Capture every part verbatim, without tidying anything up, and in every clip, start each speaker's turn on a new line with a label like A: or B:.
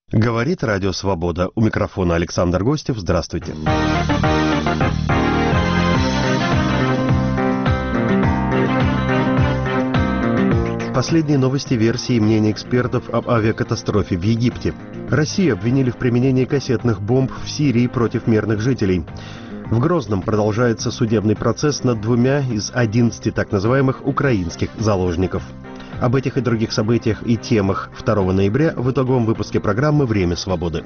A: Говорит Радио Свобода. У микрофона Александр Гостев. Здравствуйте. Последние новости версии и мнения экспертов об авиакатастрофе в Египте. Россию обвинили в применении кассетных бомб в Сирии против мирных жителей. В Грозном продолжается судебный процесс над двумя из одиннадцати так называемых украинских заложников. Об этих и других событиях и темах второго ноября в итоговом выпуске программы «Время свободы».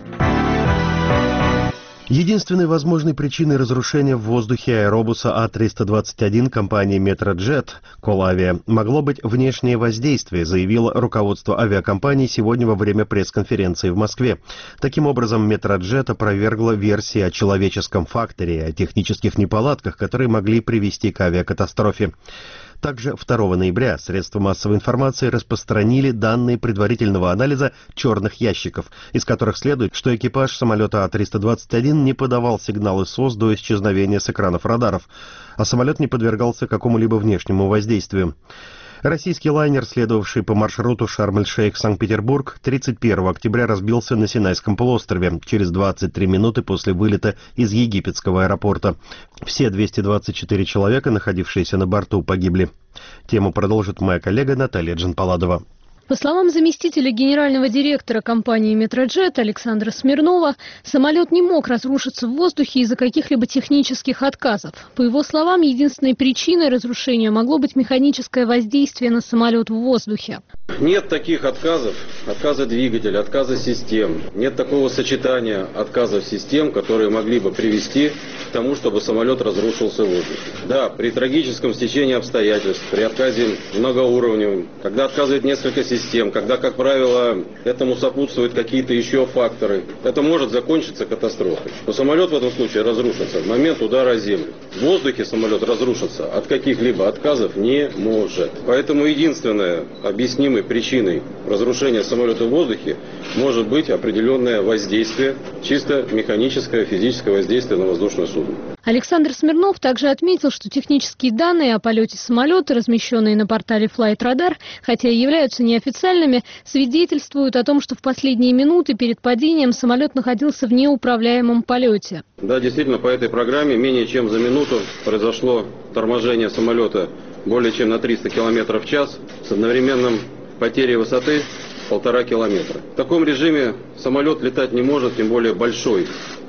A: Единственной возможной причиной разрушения в воздухе аэробуса А триста двадцать один компании «Метроджет» Колавия могло быть внешнее воздействие, заявило руководство авиакомпании сегодня во время пресс-конференции в Москве. Таким образом, «Метроджет» опровергло версии о человеческом факторе и о технических неполадках, которые могли привести к авиакатастрофе. Также второго ноября средства массовой информации распространили данные предварительного анализа черных ящиков, из которых следует, что экипаж самолета А триста двадцать один не подавал сигналы СОС до исчезновения с экранов радаров, а самолет не подвергался какому-либо внешнему воздействию. Российский лайнер, следовавший по маршруту Шарм-эль-Шейх-Санкт-Петербург, тридцать первого октября разбился на Синайском полуострове через двадцать три минуты после вылета из египетского аэропорта. Все двести двадцать четыре человека, находившиеся на борту, погибли. Тему продолжит моя коллега Наталья Джанпаладова.
B: По словам заместителя генерального директора компании «Метроджет» Александра Смирнова, самолет не мог разрушиться в воздухе из-за каких-либо технических отказов. По его словам, единственной причиной разрушения могло быть механическое воздействие на самолет в воздухе.
C: Нет таких отказов, отказа двигателя, отказа систем. Нет такого сочетания отказов систем, которые могли бы привести к тому, чтобы самолет разрушился в воздухе. Да, при трагическом стечении обстоятельств, при отказе многоуровневом, когда отказывает несколько систем, систем, когда, как правило, этому сопутствуют какие-то еще факторы, это может закончиться катастрофой. Но самолет в этом случае разрушится в момент удара о землю. В воздухе самолет разрушится от каких-либо отказов не может. Поэтому единственной объяснимой причиной разрушения самолета в воздухе может быть определенное воздействие, чисто механическое, физическое воздействие на воздушное судно.
B: Александр Смирнов также отметил, что технические данные о полете самолета, размещенные на портале Flightradar, хотя и являются неофициальными, свидетельствуют о том, что в последние минуты перед падением самолет находился в неуправляемом полете.
C: Да, действительно, по этой программе менее чем за минуту произошло торможение самолета более чем на триста километров в час с одновременным потерей высоты полтора километра. В таком режиме самолет летать не может, тем более большой.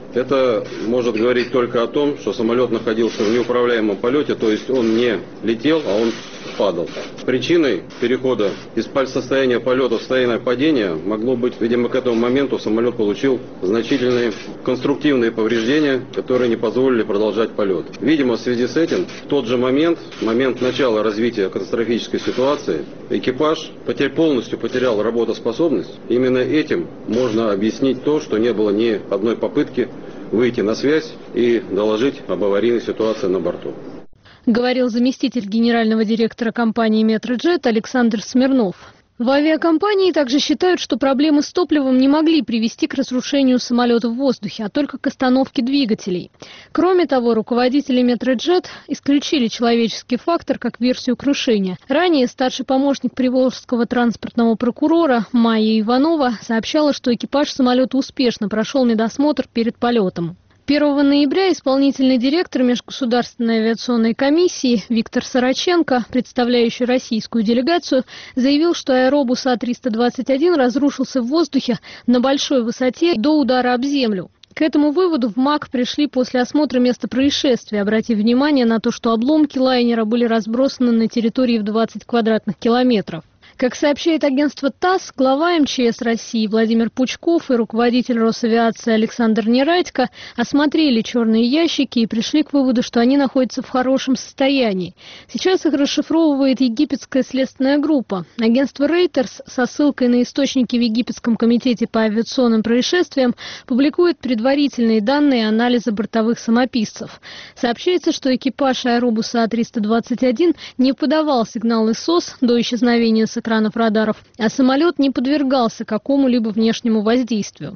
C: Это может говорить только о том, что самолет находился в неуправляемом полете, то есть он не летел, а он падал. Причиной перехода из состояния полета в состояние падения могло быть, видимо, к этому моменту самолет получил значительные конструктивные повреждения, которые не позволили продолжать полет. Видимо, в связи с этим, в тот же момент, в момент начала развития катастрофической ситуации, экипаж потерь, полностью потерял работоспособность. Именно этим можно объяснить то, что не было ни одной попытки выйти на связь и доложить об аварийной ситуации на борту.
B: Говорил заместитель генерального директора компании «Метроджет» Александр Смирнов. В авиакомпании также считают, что проблемы с топливом не могли привести к разрушению самолета в воздухе, а только к остановке двигателей. Кроме того, руководители «Метроджет» исключили человеческий фактор как версию крушения. Ранее старший помощник Приволжского транспортного прокурора Майя Иванова сообщала, что экипаж самолета успешно прошел медосмотр перед полетом. первого ноября исполнительный директор Межгосударственной авиационной комиссии Виктор Сороченко, представляющий российскую делегацию, заявил, что аэробус А триста двадцать один разрушился в воздухе на большой высоте до удара об землю. К этому выводу в МАК пришли после осмотра места происшествия, обратив внимание на то, что обломки лайнера были разбросаны на территории в двадцать квадратных километров. Как сообщает агентство ТАСС, глава эм че эс России Владимир Пучков и руководитель Росавиации Александр Нерадько осмотрели черные ящики и пришли к выводу, что они находятся в хорошем состоянии. Сейчас их расшифровывает египетская следственная группа. Агентство Reuters со ссылкой на источники в Египетском комитете по авиационным происшествиям публикует предварительные данные анализа бортовых самописцев. Сообщается, что экипаж аэробуса А триста двадцать один не подавал сигналы СОС до исчезновения с экранов радаров, а самолет не подвергался какому-либо внешнему воздействию. В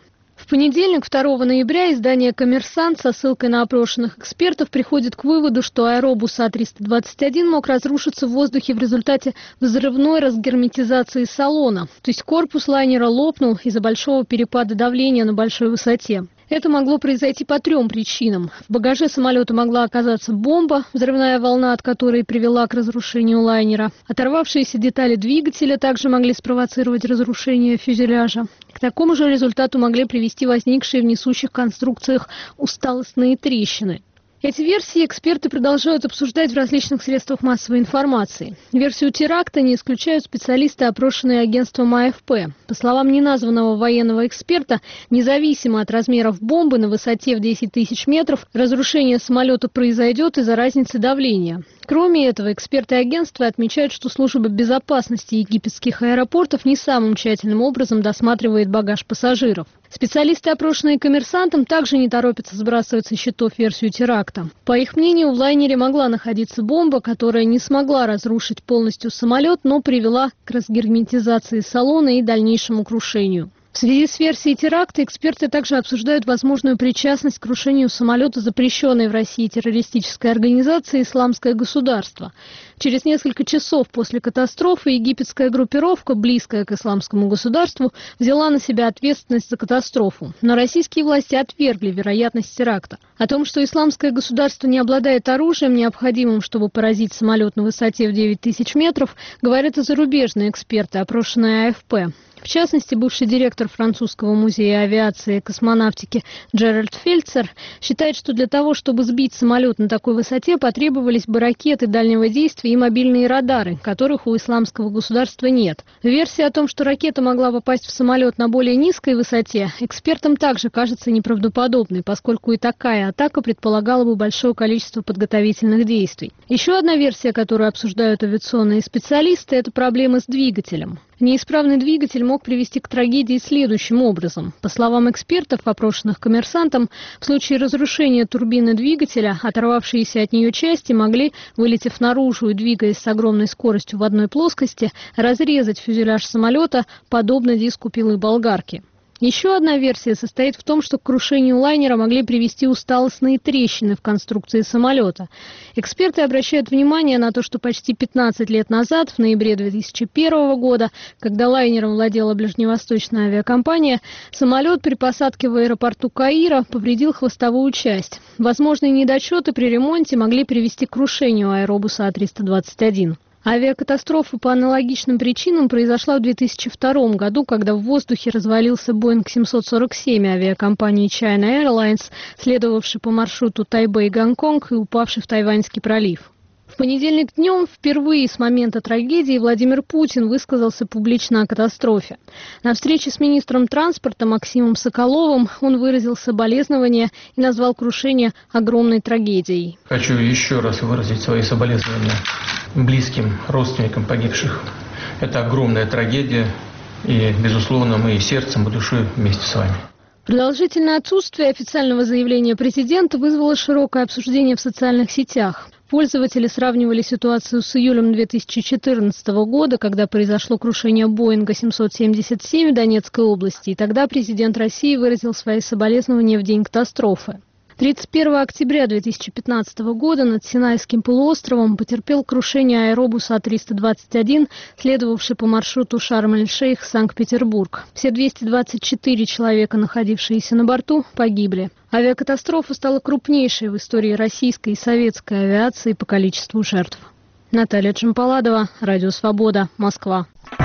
B: В понедельник, второго ноября, издание «Коммерсант» со ссылкой на опрошенных экспертов приходит к выводу, что аэробус А триста двадцать один мог разрушиться в воздухе в результате взрывной разгерметизации салона. То есть корпус лайнера лопнул из-за большого перепада давления на большой высоте. Это могло произойти по трем причинам. В багаже самолета могла оказаться бомба, взрывная волна от которой привела к разрушению лайнера. Оторвавшиеся детали двигателя также могли спровоцировать разрушение фюзеляжа. К такому же результату могли привести возникшие в несущих конструкциях усталостные трещины. Эти версии эксперты продолжают обсуждать в различных средствах массовой информации. Версию теракта не исключают специалисты, опрошенные агентством А Эф Пэ. По словам неназванного военного эксперта, независимо от размеров бомбы на высоте в десять тысяч метров, разрушение самолета произойдет из-за разницы давления. Кроме этого, эксперты агентства отмечают, что служба безопасности египетских аэропортов не самым тщательным образом досматривает багаж пассажиров. Специалисты, опрошенные «Коммерсантом», также не торопятся сбрасывать со счетов версию теракта. По их мнению, в лайнере могла находиться бомба, которая не смогла разрушить полностью самолет, но привела к разгерметизации салона и дальнейшему крушению. В связи с версией теракта эксперты также обсуждают возможную причастность к крушению самолета запрещенной в России террористической организации «Исламское государство». Через несколько часов после катастрофы египетская группировка, близкая к Исламскому государству, взяла на себя ответственность за катастрофу. Но российские власти отвергли вероятность теракта. О том, что Исламское государство не обладает оружием, необходимым, чтобы поразить самолет на высоте в девять тысяч метров, говорят и зарубежные эксперты, опрошенные А Эф Пэ. В частности, бывший директор французского музея авиации и космонавтики Джеральд Фельдсер считает, что для того, чтобы сбить самолет на такой высоте, потребовались бы ракеты дальнего действия и мобильные радары, которых у Исламского государства нет. Версия о том, что ракета могла попасть в самолет на более низкой высоте, экспертам также кажется неправдоподобной, поскольку и такая атака предполагала бы большое количество подготовительных действий. Еще одна версия, которую обсуждают авиационные специалисты, это проблемы с двигателем. Неисправный двигатель мог привести к трагедии следующим образом. По словам экспертов, опрошенных «Коммерсантом», в случае разрушения турбины двигателя оторвавшиеся от нее части могли, вылетев наружу и двигаясь с огромной скоростью в одной плоскости, разрезать фюзеляж самолета, подобно диску пилы болгарки. Еще одна версия состоит в том, что к крушению лайнера могли привести усталостные трещины в конструкции самолета. Эксперты обращают внимание на то, что почти пятнадцать лет назад, в ноябре две тысячи первого года, когда лайнером владела ближневосточная авиакомпания, самолет при посадке в аэропорту Каира повредил хвостовую часть. Возможные недочеты при ремонте могли привести к крушению аэробуса А триста двадцать один. Авиакатастрофа по аналогичным причинам произошла в две тысячи втором году, когда в воздухе развалился Боинг семьсот сорок семь авиакомпании China Airlines, следовавший по маршруту Тайбэй-Гонконг и упавший в Тайваньский пролив. В понедельник днем впервые с момента трагедии Владимир Путин высказался публично о катастрофе. На встрече с министром транспорта Максимом Соколовым он выразил соболезнования и назвал крушение огромной трагедией.
D: Хочу еще раз выразить свои соболезнования близким родственникам погибших. Это огромная трагедия, и, безусловно, мы и сердцем, и душой вместе с вами.
B: Продолжительное отсутствие официального заявления президента вызвало широкое обсуждение в социальных сетях. Пользователи сравнивали ситуацию с июлем две тысячи четырнадцатого года, когда произошло крушение Боинга семьсот семьдесят семь в Донецкой области, и тогда президент России выразил свои соболезнования в день катастрофы. тридцать первого октября две тысячи пятнадцатого года над Синайским полуостровом потерпел крушение аэробус А триста двадцать один, следовавший по маршруту Шарм-эль-Шейх, Санкт-Петербург. Все двести двадцать четыре человека, находившиеся на борту, погибли. Авиакатастрофа стала крупнейшей в истории российской и советской авиации по количеству жертв. Наталья Джампаладова, Радио Свобода, Москва.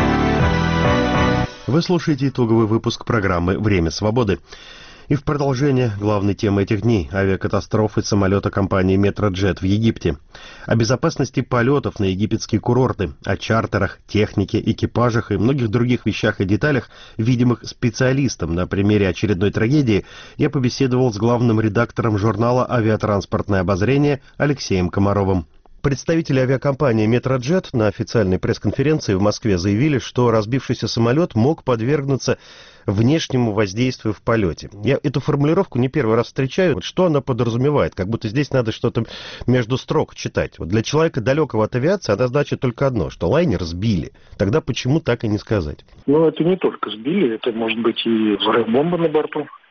A: Вы слушаете итоговый выпуск программы «Время свободы». И в продолжение главной темы этих дней – авиакатастрофы самолета компании «Метроджет» в Египте. О безопасности полетов на египетские курорты, о чартерах, технике, экипажах и многих других вещах и деталях, видимых специалистам на примере очередной трагедии, я побеседовал с главным редактором журнала «Авиатранспортное обозрение» Алексеем Комаровым. Представители авиакомпании «Метроджет» на официальной пресс-конференции в Москве заявили, что разбившийся самолет мог подвергнуться внешнему воздействию в полете. Я эту формулировку не первый раз встречаю. Вот что она подразумевает? Как будто здесь надо что-то между строк читать. Вот для человека, далекого от авиации, она значит только одно, что лайнер сбили. Тогда почему так и не сказать?
E: Ну, это не только сбили, это может быть и взрыв бомбы на борту.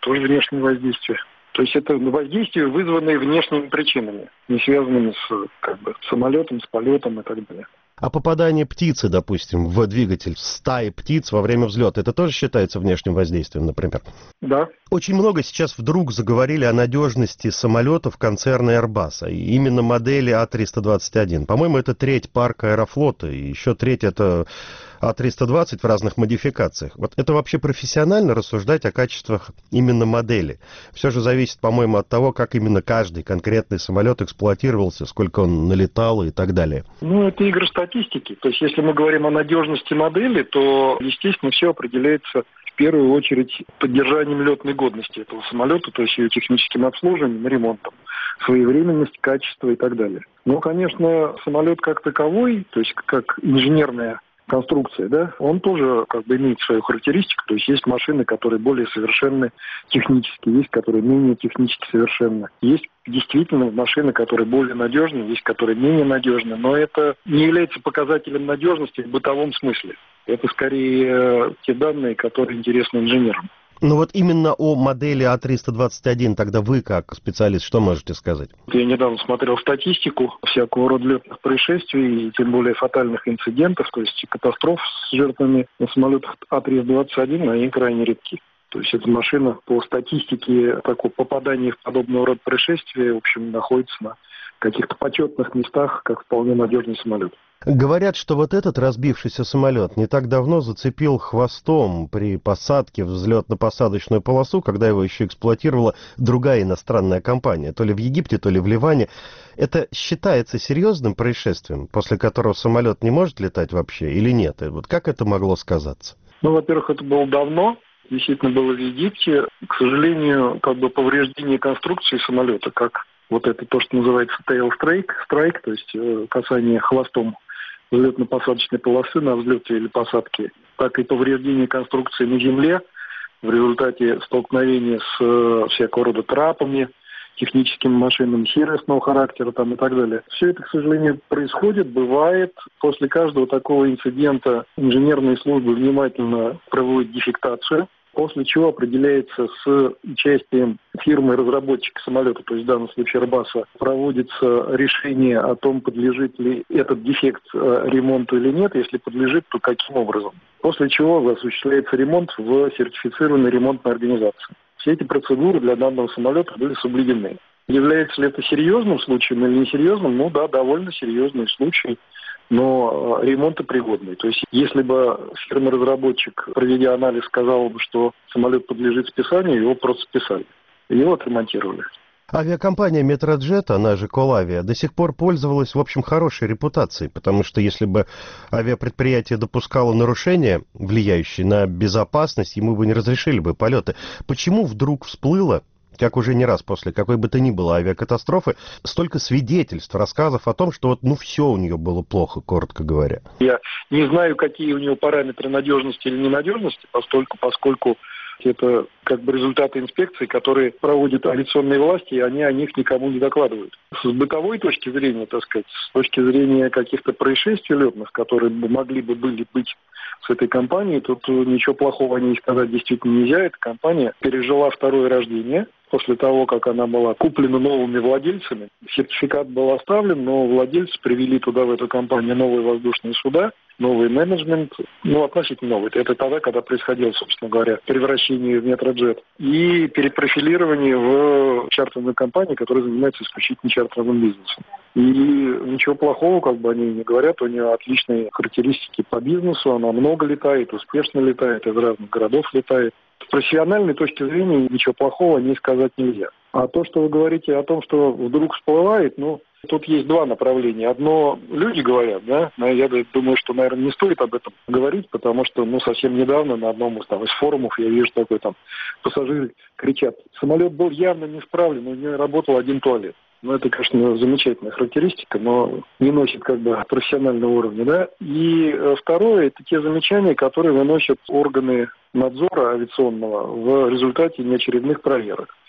E: тоже внешнее воздействие. То есть это воздействие, вызванное внешними причинами, не связанными с как бы, самолетом, с полетом и так далее.
A: А попадание птицы, допустим, в двигатель, стаи птиц во время взлета, это тоже считается внешним воздействием, например?
E: Да.
A: Очень много сейчас вдруг заговорили о надежности самолетов концерна Airbus, и именно модели А триста двадцать один. По-моему, это треть парка Аэрофлота, и еще треть это А триста двадцать в разных модификациях. Вот это вообще профессионально рассуждать о качествах именно модели. Все же зависит, по-моему, от того, как именно каждый конкретный самолет эксплуатировался, сколько он налетал и так далее.
E: Ну, это игры статистики. То есть, если мы говорим о надежности модели, то, естественно, все определяется в первую очередь поддержанием летной годности этого самолета, то есть ее техническим обслуживанием, ремонтом, своевременность, качество и так далее. Но, конечно, самолет как таковой, то есть как инженерная конструкция, да, он тоже как бы имеет свою характеристику, то есть есть машины, которые более совершенны технически, есть, которые менее технически совершенны. Есть действительно машины, которые более надежны, есть, которые менее надежны, но это не является показателем надежности в бытовом смысле. Это скорее те данные, которые интересны инженерам.
A: Ну вот именно о модели А триста двадцать один тогда вы, как специалист, что можете сказать?
E: Я недавно смотрел статистику всякого рода летных происшествий, и тем более фатальных инцидентов, то есть катастроф с жертвами на самолетах А триста двадцать один, они крайне редки. То есть эта машина по статистике такого попадания в подобного рода происшествия, в общем, находится на каких-то почетных местах, как вполне надежный самолет.
A: Говорят, что вот этот разбившийся самолет не так давно зацепил хвостом при посадке в взлетно-посадочную полосу, когда его еще эксплуатировала другая иностранная компания, то ли в Египте, то ли в Ливане. Это считается серьезным происшествием, после которого самолет не может летать вообще или нет? И вот как это могло сказаться?
E: Ну, во-первых, это было давно. Действительно было в Египте. К сожалению, как бы повреждение конструкции самолета, как вот это то, что называется tail strike, strike, то есть э, касание хвостом взлетно-посадочной полосы на взлете или посадке, так и повреждение конструкции на земле в результате столкновения с э, всякого рода трапами, техническими машинами сервисного характера там, и так далее. Все это, к сожалению, происходит, бывает. После каждого такого инцидента инженерные службы внимательно проводят дефектацию, после чего определяется с участием фирмы-разработчика самолета, то есть в данном случае Airbus, проводится решение о том, подлежит ли этот дефект ремонту или нет. Если подлежит, то каким образом. После чего осуществляется ремонт в сертифицированной ремонтной организации. Все эти процедуры для данного самолета были соблюдены. Является ли это серьезным случаем или несерьезным? Ну да, довольно серьезный случай, но ремонтопригодный. То есть если бы фирма-разработчик, проведя анализ, сказала бы, что самолет подлежит списанию, его просто списали. Его отремонтировали.
A: Авиакомпания Metrojet, она же Колавия, до сих пор пользовалась, в общем, хорошей репутацией, потому что если бы авиапредприятие допускало нарушения, влияющие на безопасность, ему бы не разрешили бы полеты. Почему вдруг всплыло, как уже не раз после какой бы то ни было авиакатастрофы, столько свидетельств, рассказов о том, что вот ну все у нее было плохо, коротко говоря?
E: Я не знаю, какие у нее параметры надежности или ненадежности, поскольку, поскольку это как бы результаты инспекций, которые проводят авиационные власти, и они о них никому не докладывают. С бытовой точки зрения, так сказать, с точки зрения каких-то происшествий летных, которые могли бы были быть с этой компанией, тут ничего плохого о ней сказать действительно нельзя. Эта компания пережила второе рождение после того, как она была куплена новыми владельцами. Сертификат был оставлен, но владельцы привели туда, в эту компанию, новые воздушные суда, новый менеджмент, ну, относительно новый. Это тогда, когда происходило, собственно говоря, превращение в Metrojet и перепрофилирование в чартерную компанию, которая занимается исключительно чартерным бизнесом. И ничего плохого, как бы они не говорят, у нее отличные характеристики по бизнесу, она много летает, успешно летает, из разных городов летает. С профессиональной точки зрения ничего плохого о ней сказать нельзя. А то, что вы говорите о том, что вдруг всплывает, ну, тут есть два направления. Одно, люди говорят, да, я думаю, что, наверное, не стоит об этом говорить, потому что, ну, совсем недавно на одном из, там, из форумов я вижу такой, там, пассажиры кричат, самолет был явно не исправлен, у него работал один туалет. Ну, это, конечно, замечательная характеристика, но не носит как бы профессионального уровня, да. И второе, это те замечания, которые выносят органы надзора авиационного в результате неочередных проверок.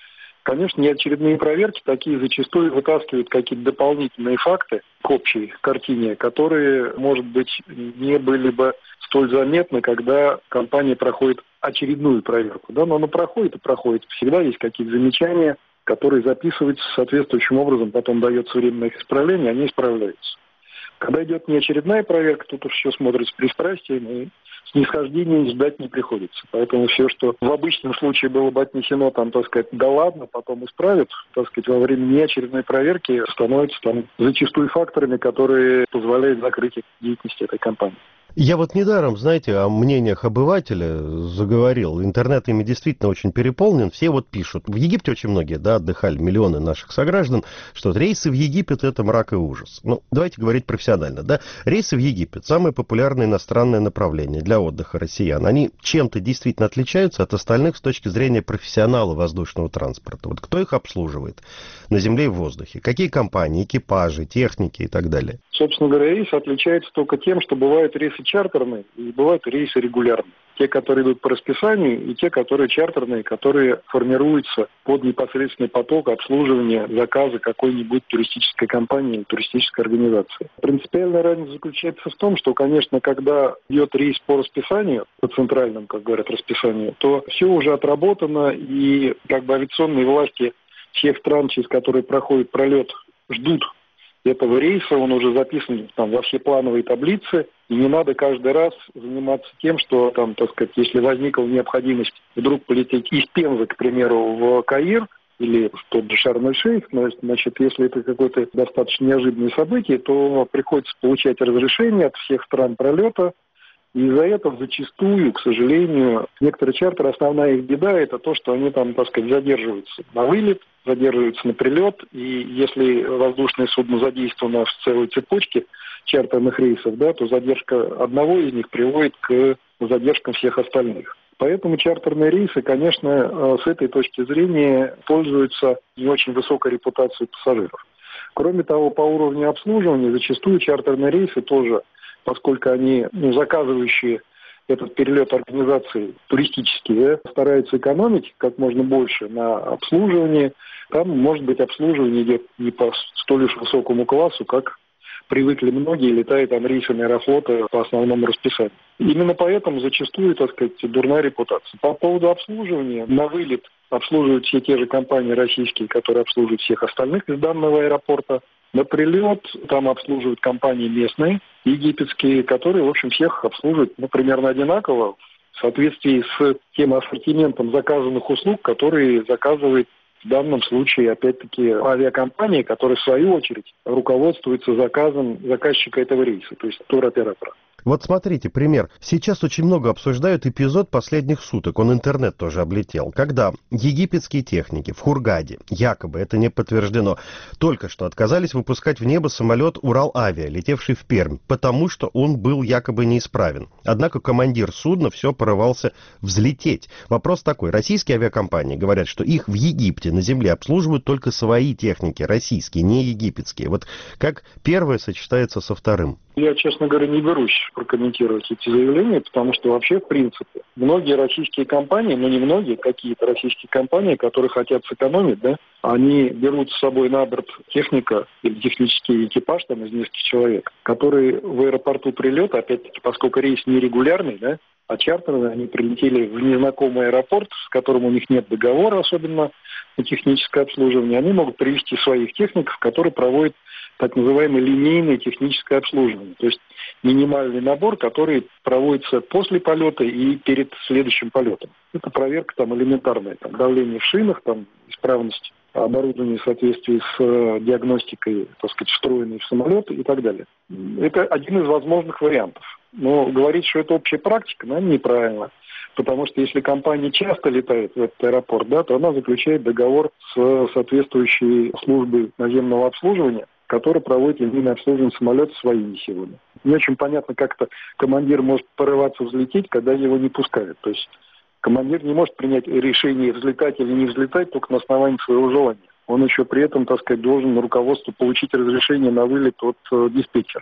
E: Конечно, неочередные проверки такие зачастую вытаскивают какие-то дополнительные факты к общей картине, которые, может быть, не были бы столь заметны, когда компания проходит очередную проверку. Да, но она проходит и проходит. Всегда есть какие-то замечания, которые записываются соответствующим образом, потом дается время на их исправление, они исправляются. Когда идет неочередная проверка, тут уж все смотрится с пристрастием, и снисхождения ждать не приходится. Поэтому все, что в обычном случае было бы отнесено, там, так сказать, да ладно, потом исправят, так сказать, во время неочередной проверки становятся там зачастую факторами, которые позволяют закрыть деятельность этой компании.
A: Я вот недаром, знаете, о мнениях обывателя заговорил. Интернет ими действительно очень переполнен. Все вот пишут. В Египте очень многие, да, отдыхали, миллионы наших сограждан, что рейсы в Египет — это мрак и ужас. Ну, давайте говорить профессионально, да. Рейсы в Египет — самое популярное иностранное направление для отдыха россиян. Они чем-то действительно отличаются от остальных с точки зрения профессионала воздушного транспорта. Вот кто их обслуживает на земле и в воздухе? Какие компании, экипажи, техники и так далее?
E: Собственно говоря, рейс отличается только тем, что бывают рейсы чартерные и бывают рейсы регулярные. Те, которые идут по расписанию, и те, которые чартерные, которые формируются под непосредственный поток обслуживания заказа какой-нибудь туристической компании или туристической организации. Принципиальная разница заключается в том, что, конечно, когда идет рейс по расписанию, по центральному, как говорят, расписанию, то все уже отработано, и как бы авиационные власти всех стран, через которые проходит пролет, ждут этого рейса, он уже записан там во все плановые таблицы, и не надо каждый раз заниматься тем, что там, так сказать, если возникла необходимость вдруг полететь из Пензы, к примеру, в Каир или в тот же Шарм-эль-Шейх, значит, если это какое-то достаточно неожиданное событие, то приходится получать разрешение от всех стран пролета. И из-за этого зачастую, к сожалению, некоторые чартеры, основная их беда, это то, что они там, так сказать, задерживаются на вылет, задерживаются на прилет, и если воздушное судно задействовано в целой цепочке чартерных рейсов, да, то задержка одного из них приводит к задержкам всех остальных. Поэтому чартерные рейсы, конечно, с этой точки зрения пользуются не очень высокой репутацией пассажиров. Кроме того, по уровню обслуживания зачастую чартерные рейсы тоже, поскольку они, ну, заказывающие этот перелет организации туристические, да, стараются экономить как можно больше на обслуживании. Там, может быть, обслуживание идет не по столь уж высокому классу, как привыкли многие, летая там рейсами Аэрофлота по основному расписанию. Именно поэтому зачастую, так сказать, дурная репутация. По поводу обслуживания, на вылет обслуживают все те же компании российские, которые обслуживают всех остальных из данного аэропорта. На прилет там обслуживают компании местные, египетские, которые, в общем, всех обслуживают, ну, примерно одинаково в соответствии с тем ассортиментом заказанных услуг, которые заказывает в данном случае, опять-таки, авиакомпания, которая, в свою очередь, руководствуется заказом заказчика этого рейса, то есть туроператора.
A: Вот смотрите, пример. Сейчас очень много обсуждают эпизод последних суток, он интернет тоже облетел, когда египетские техники в Хургаде, якобы, это не подтверждено, только что отказались выпускать в небо самолет Урал-Авиа, летевший в Пермь, потому что он был якобы неисправен. Однако командир судна все порывался взлететь. Вопрос такой. Российские авиакомпании говорят, что их в Египте на земле обслуживают только свои техники, российские, не египетские. Вот как первое сочетается со вторым?
E: Я, честно говоря, не берусь прокомментировать эти заявления, потому что вообще, в принципе, многие российские компании, ну не многие, какие-то российские компании, которые хотят сэкономить, да, они берут с собой на борт техника или технический экипаж там из нескольких человек, которые в аэропорту прилета, опять-таки, поскольку рейс нерегулярный, да, а чартерные, они прилетели в незнакомый аэропорт, с которым у них нет договора, особенно на техническое обслуживание, они могут привезти своих техников, которые проводят так называемое линейное техническое обслуживание. То есть минимальный набор, который проводится после полета и перед следующим полетом. Это проверка там элементарная, там, давление в шинах, там, исправность оборудования в соответствии с э, диагностикой, так сказать, встроенной в самолет и так далее. Это один из возможных вариантов. Но говорить, что это общая практика, наверное, неправильно. Потому что если компания часто летает в этот аэропорт, да, то она заключает договор с соответствующей службой наземного обслуживания, который проводит линейное обслуживание самолета своими силами. Не очень понятно, как это командир может порываться взлететь, когда его не пускают. То есть командир не может принять решение, взлетать или не взлетать, только на основании своего желания. Он еще при этом, так сказать, должен на руководство получить разрешение на вылет от э, диспетчера.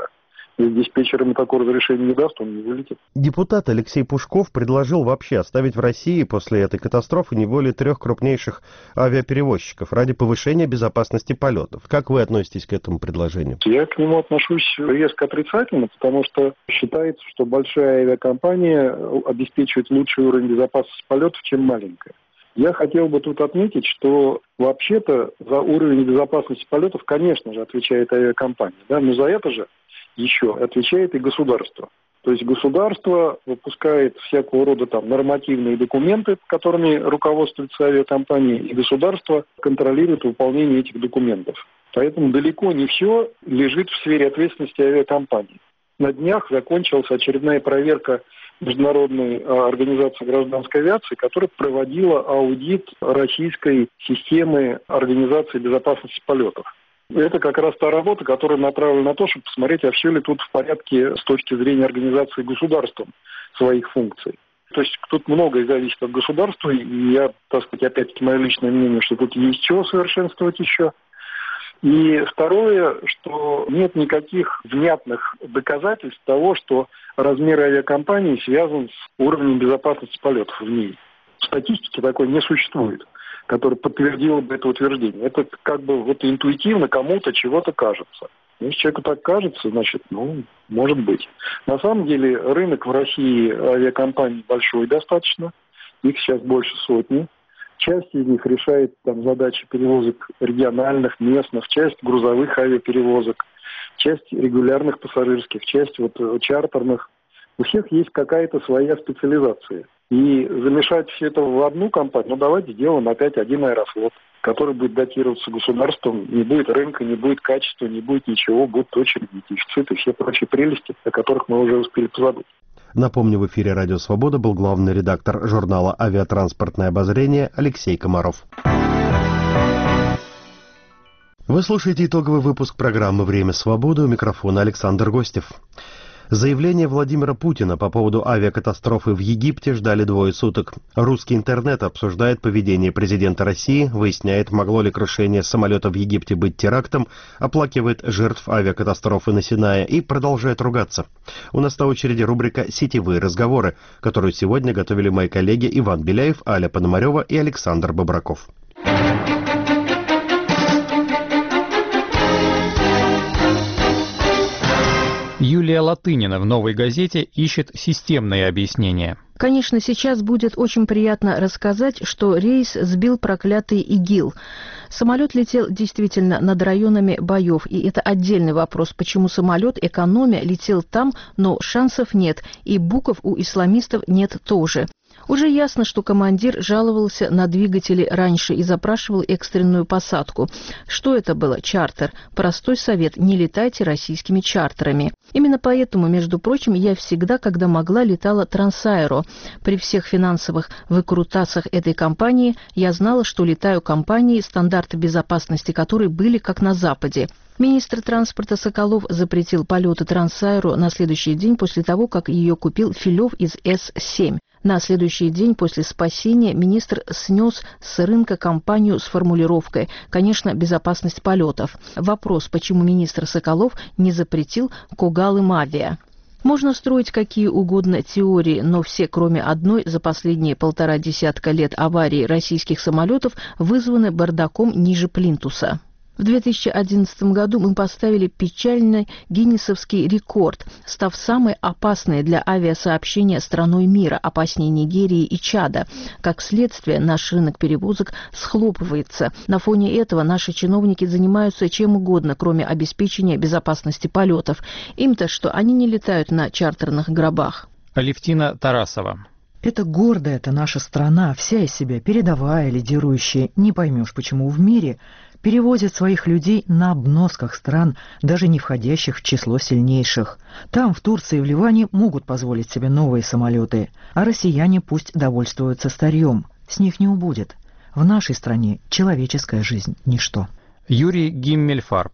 E: диспетчер ему такое разрешение не даст, он не вылетит.
A: Депутат Алексей Пушков предложил вообще оставить в России после этой катастрофы не более трех крупнейших авиаперевозчиков ради повышения безопасности полетов. Как вы относитесь к этому предложению?
E: Я к нему отношусь резко отрицательно, потому что считается, что большая авиакомпания обеспечивает лучший уровень безопасности полетов, чем маленькая. Я хотел бы тут отметить, что вообще-то за уровень безопасности полетов, конечно же, отвечает авиакомпания, да, но за это же еще отвечает и государство. То есть государство выпускает всякого рода там нормативные документы, которыми руководствуются авиакомпании, и государство контролирует выполнение этих документов. Поэтому далеко не все лежит в сфере ответственности авиакомпаний. На днях закончилась очередная проверка Международной организации гражданской авиации, которая проводила аудит российской системы организации безопасности полетов. Это как раз та работа, которая направлена на то, чтобы посмотреть, а все ли тут в порядке с точки зрения организации государством своих функций. То есть тут многое зависит от государства, и я, так сказать, опять-таки мое личное мнение, что тут есть чего совершенствовать еще. И второе, что нет никаких внятных доказательств того, что размер авиакомпании связан с уровнем безопасности полетов в ней. Статистики такой не существует, которая подтвердила бы это утверждение. Это как бы вот интуитивно кому-то чего-то кажется. Если человеку так кажется, значит, ну, может быть. На самом деле рынок в России авиакомпаний большой достаточно. Их сейчас больше сотни. Часть из них решает там задачи перевозок региональных, местных, часть грузовых авиаперевозок, часть регулярных пассажирских, часть вот чартерных. У всех есть какая-то своя специализация. И замешать все это в одну компанию, ну давайте сделаем опять один аэрофлот, который будет датироваться государством, не будет рынка, не будет качества, не будет ничего, будут очереди, дефициты, все прочие прелести, о которых мы уже успели позабыть.
A: Напомню, в эфире «Радио Свобода» был главный редактор журнала «Авиатранспортное обозрение» Алексей Комаров. Вы слушаете итоговый выпуск программы «Время свободы», у микрофона Александр Гостев. Заявление Владимира Путина по поводу авиакатастрофы в Египте ждали двое суток. Русский интернет обсуждает поведение президента России, выясняет, могло ли крушение самолета в Египте быть терактом, оплакивает жертв авиакатастрофы на Синае и продолжает ругаться. У нас на очереди рубрика «Сетевые разговоры», которую сегодня готовили мои коллеги Иван Беляев, Аля Пономарева и Александр Бобраков.
F: Юлия Латынина в «Новой газете» ищет системные объяснения.
G: Конечно, сейчас будет очень приятно рассказать, что рейс сбил проклятый ИГИЛ. Самолет летел действительно над районами боев, и это отдельный вопрос, почему самолет, экономя, летел там, но шансов нет, и букв у исламистов нет тоже. Уже ясно, что командир жаловался на двигатели раньше и запрашивал экстренную посадку. Что это было? Чартер. Простой совет – не летайте российскими чартерами. Именно поэтому, между прочим, я всегда, когда могла, летала Трансаэро. При всех финансовых выкрутасах этой компании я знала, что летаю компанией, стандарты безопасности которой были как на Западе. Министр транспорта Соколов запретил полеты Трансаэро на следующий день после того, как ее купил Филев из эс семь. На следующий день после спасения министр снес с рынка компанию с формулировкой «Конечно, безопасность полетов». Вопрос, почему министр Соколов не запретил Когалым-Авиа. Можно строить какие угодно теории, но все, кроме одной, за последние полтора десятка лет аварии российских самолетов вызваны бардаком ниже плинтуса. В две тысячи одиннадцатом году мы поставили печальный гиннесовский рекорд, став самой опасной для авиасообщения страной мира, опаснее Нигерии и Чада. Как следствие, наш рынок перевозок схлопывается. На фоне этого наши чиновники занимаются чем угодно, кроме обеспечения безопасности полетов. Им-то что, они не летают на чартерных гробах.
F: Алевтина Тарасова.
H: Это гордая-то наша страна, вся из себя передовая, лидирующая. Не поймешь, почему в мире перевозят своих людей на обносках стран, даже не входящих в число сильнейших. Там, в Турции и в Ливане, могут позволить себе новые самолеты, а россияне пусть довольствуются старьем. С них не убудет. В нашей стране человеческая жизнь – ничто.
F: Юрий Гиммельфарб.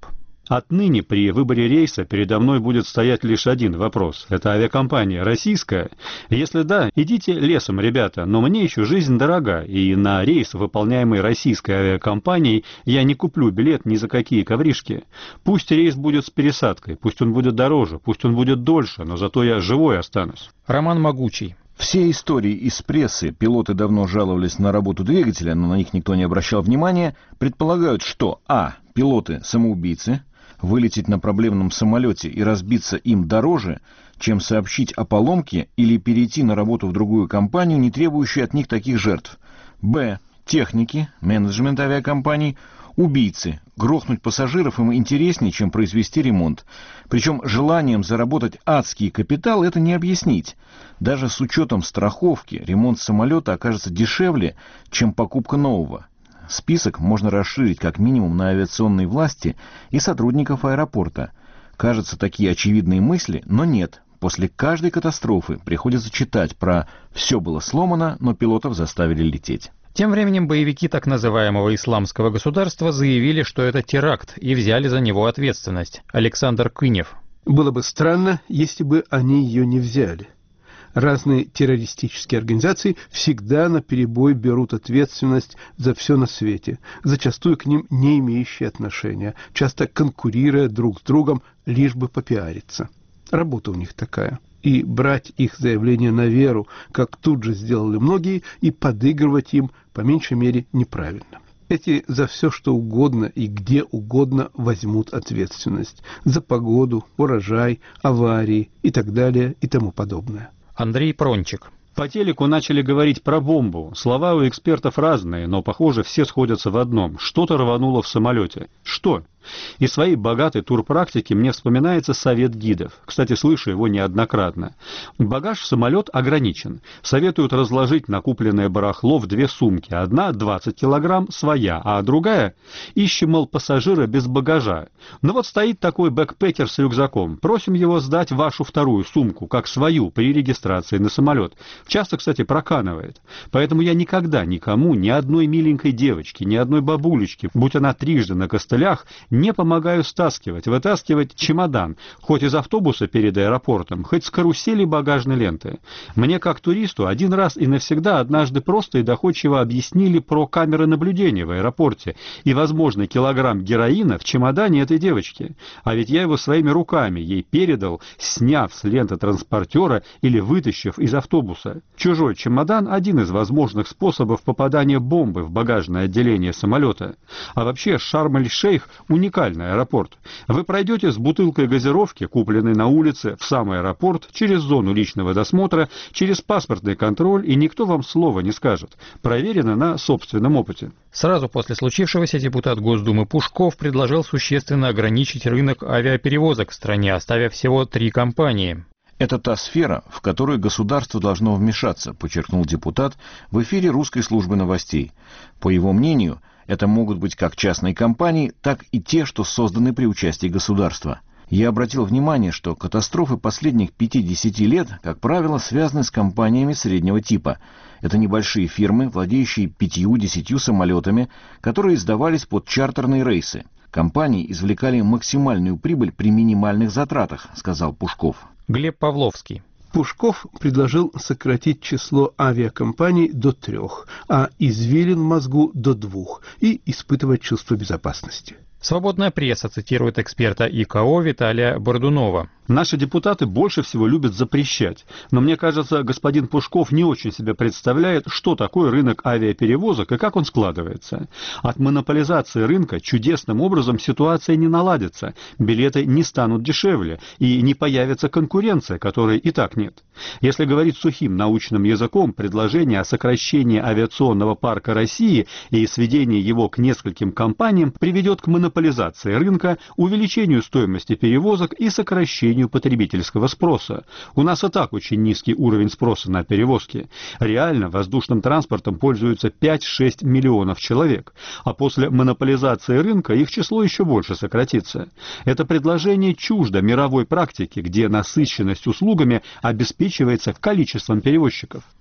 I: Отныне при выборе рейса передо мной будет стоять лишь один вопрос. Это авиакомпания российская? Если да, идите лесом, ребята, но мне еще жизнь дорога, и на рейс, выполняемый российской авиакомпанией, я не куплю билет ни за какие ковришки. Пусть рейс будет с пересадкой, пусть он будет дороже, пусть он будет дольше, но зато я живой останусь.
F: Роман Могучий.
J: Все истории из прессы, пилоты давно жаловались на работу двигателя, но на них никто не обращал внимания, предполагают, что а. пилоты самоубийцы, вылететь на проблемном самолете и разбиться им дороже, чем сообщить о поломке или перейти на работу в другую компанию, не требующую от них таких жертв. Б. Техники, менеджмент авиакомпаний, убийцы. Грохнуть пассажиров им интереснее, чем произвести ремонт. Причем желанием заработать адский капитал это не объяснить. Даже с учетом страховки ремонт самолета окажется дешевле, чем покупка нового. Список можно расширить как минимум на авиационные власти и сотрудников аэропорта. Кажется, такие очевидные мысли, но нет. После каждой катастрофы приходится читать про «все было сломано, но пилотов заставили лететь».
F: Тем временем боевики так называемого исламского государства заявили, что это теракт, и взяли за него ответственность. Александр Кынев.
K: Было бы странно, если бы они ее не взяли. Разные террористические организации всегда наперебой берут ответственность за все на свете, зачастую к ним не имеющие отношения, часто конкурируя друг с другом, лишь бы попиариться. Работа у них такая. И брать их заявления на веру, как тут же сделали многие, и подыгрывать им, по меньшей мере, неправильно. Эти за все, что угодно и где угодно возьмут ответственность. За погоду, урожай, аварии и так далее и тому подобное.
F: Андрей Прончик.
I: По телеку начали говорить про бомбу. Слова у экспертов разные, но, похоже, все сходятся в одном. Что-то рвануло в самолете. Что? Из своей богатой турпрактики мне вспоминается совет гидов. Кстати, слышу его неоднократно. Багаж в самолет ограничен. Советуют разложить накупленное барахло в две сумки. Одна двадцать килограмм, своя, а другая ищем, мол, пассажира без багажа. Ну вот стоит такой бэкпекер с рюкзаком. Просим его сдать вашу вторую сумку, как свою, при регистрации на самолет. Часто, кстати, проканывает. Поэтому я никогда никому, ни одной миленькой девочке, ни одной бабулечке, будь она трижды на костылях, не помогаю стаскивать, вытаскивать чемодан, хоть из автобуса перед аэропортом, хоть с карусели багажной ленты. Мне, как туристу, один раз и навсегда однажды просто и доходчиво объяснили про камеры наблюдения в аэропорте и возможный килограмм героина в чемодане этой девочки. А ведь я его своими руками ей передал, сняв с ленты транспортера или вытащив из автобуса. Чужой чемодан – один из возможных способов попадания бомбы в багажное отделение самолета. А вообще Шарм-эль-Шейх – уникальный аэропорт. Вы пройдете с бутылкой газировки, купленной на улице, в сам аэропорт, через зону личного досмотра, через паспортный контроль, и никто вам слова не скажет. Проверено на собственном опыте.
F: Сразу после случившегося депутат Госдумы Пушков предложил существенно ограничить рынок авиаперевозок в стране, оставив всего три компании.
J: Это та сфера, в которую государство должно вмешаться, подчеркнул депутат в эфире русской службы новостей. По его мнению, это могут быть как частные компании, так и те, что созданы при участии государства. Я обратил внимание, что катастрофы последних пяти-десяти лет, как правило, связаны с компаниями среднего типа. Это небольшие фирмы, владеющие пятью-десятью самолетами, которые сдавались под чартерные рейсы. Компании извлекали максимальную прибыль при минимальных затратах, сказал Пушков.
F: Глеб Павловский.
K: Пушков предложил сократить число авиакомпаний до трех, а извилин в мозгу до двух и испытывать чувство безопасности.
F: Свободная пресса цитирует эксперта ИКАО Виталия Бордунова.
I: Наши депутаты больше всего любят запрещать, но мне кажется, господин Пушков не очень себе представляет, что такое рынок авиаперевозок и как он складывается. От монополизации рынка чудесным образом ситуация не наладится, билеты не станут дешевле и не появится конкуренция, которой и так нет. Если говорить сухим научным языком, предложение о сокращении авиационного парка России и сведении его к нескольким компаниям приведет к монополизации рынка, увеличению стоимости перевозок и сокращению потребительского спроса. У нас и так очень низкий уровень спроса на перевозки. Реально воздушным транспортом пользуются пять-шесть миллионов человек, а после монополизации рынка их число еще больше сократится. Это предложение чуждо мировой практике, где насыщенность услугами обеспечивается количеством перевозчиков.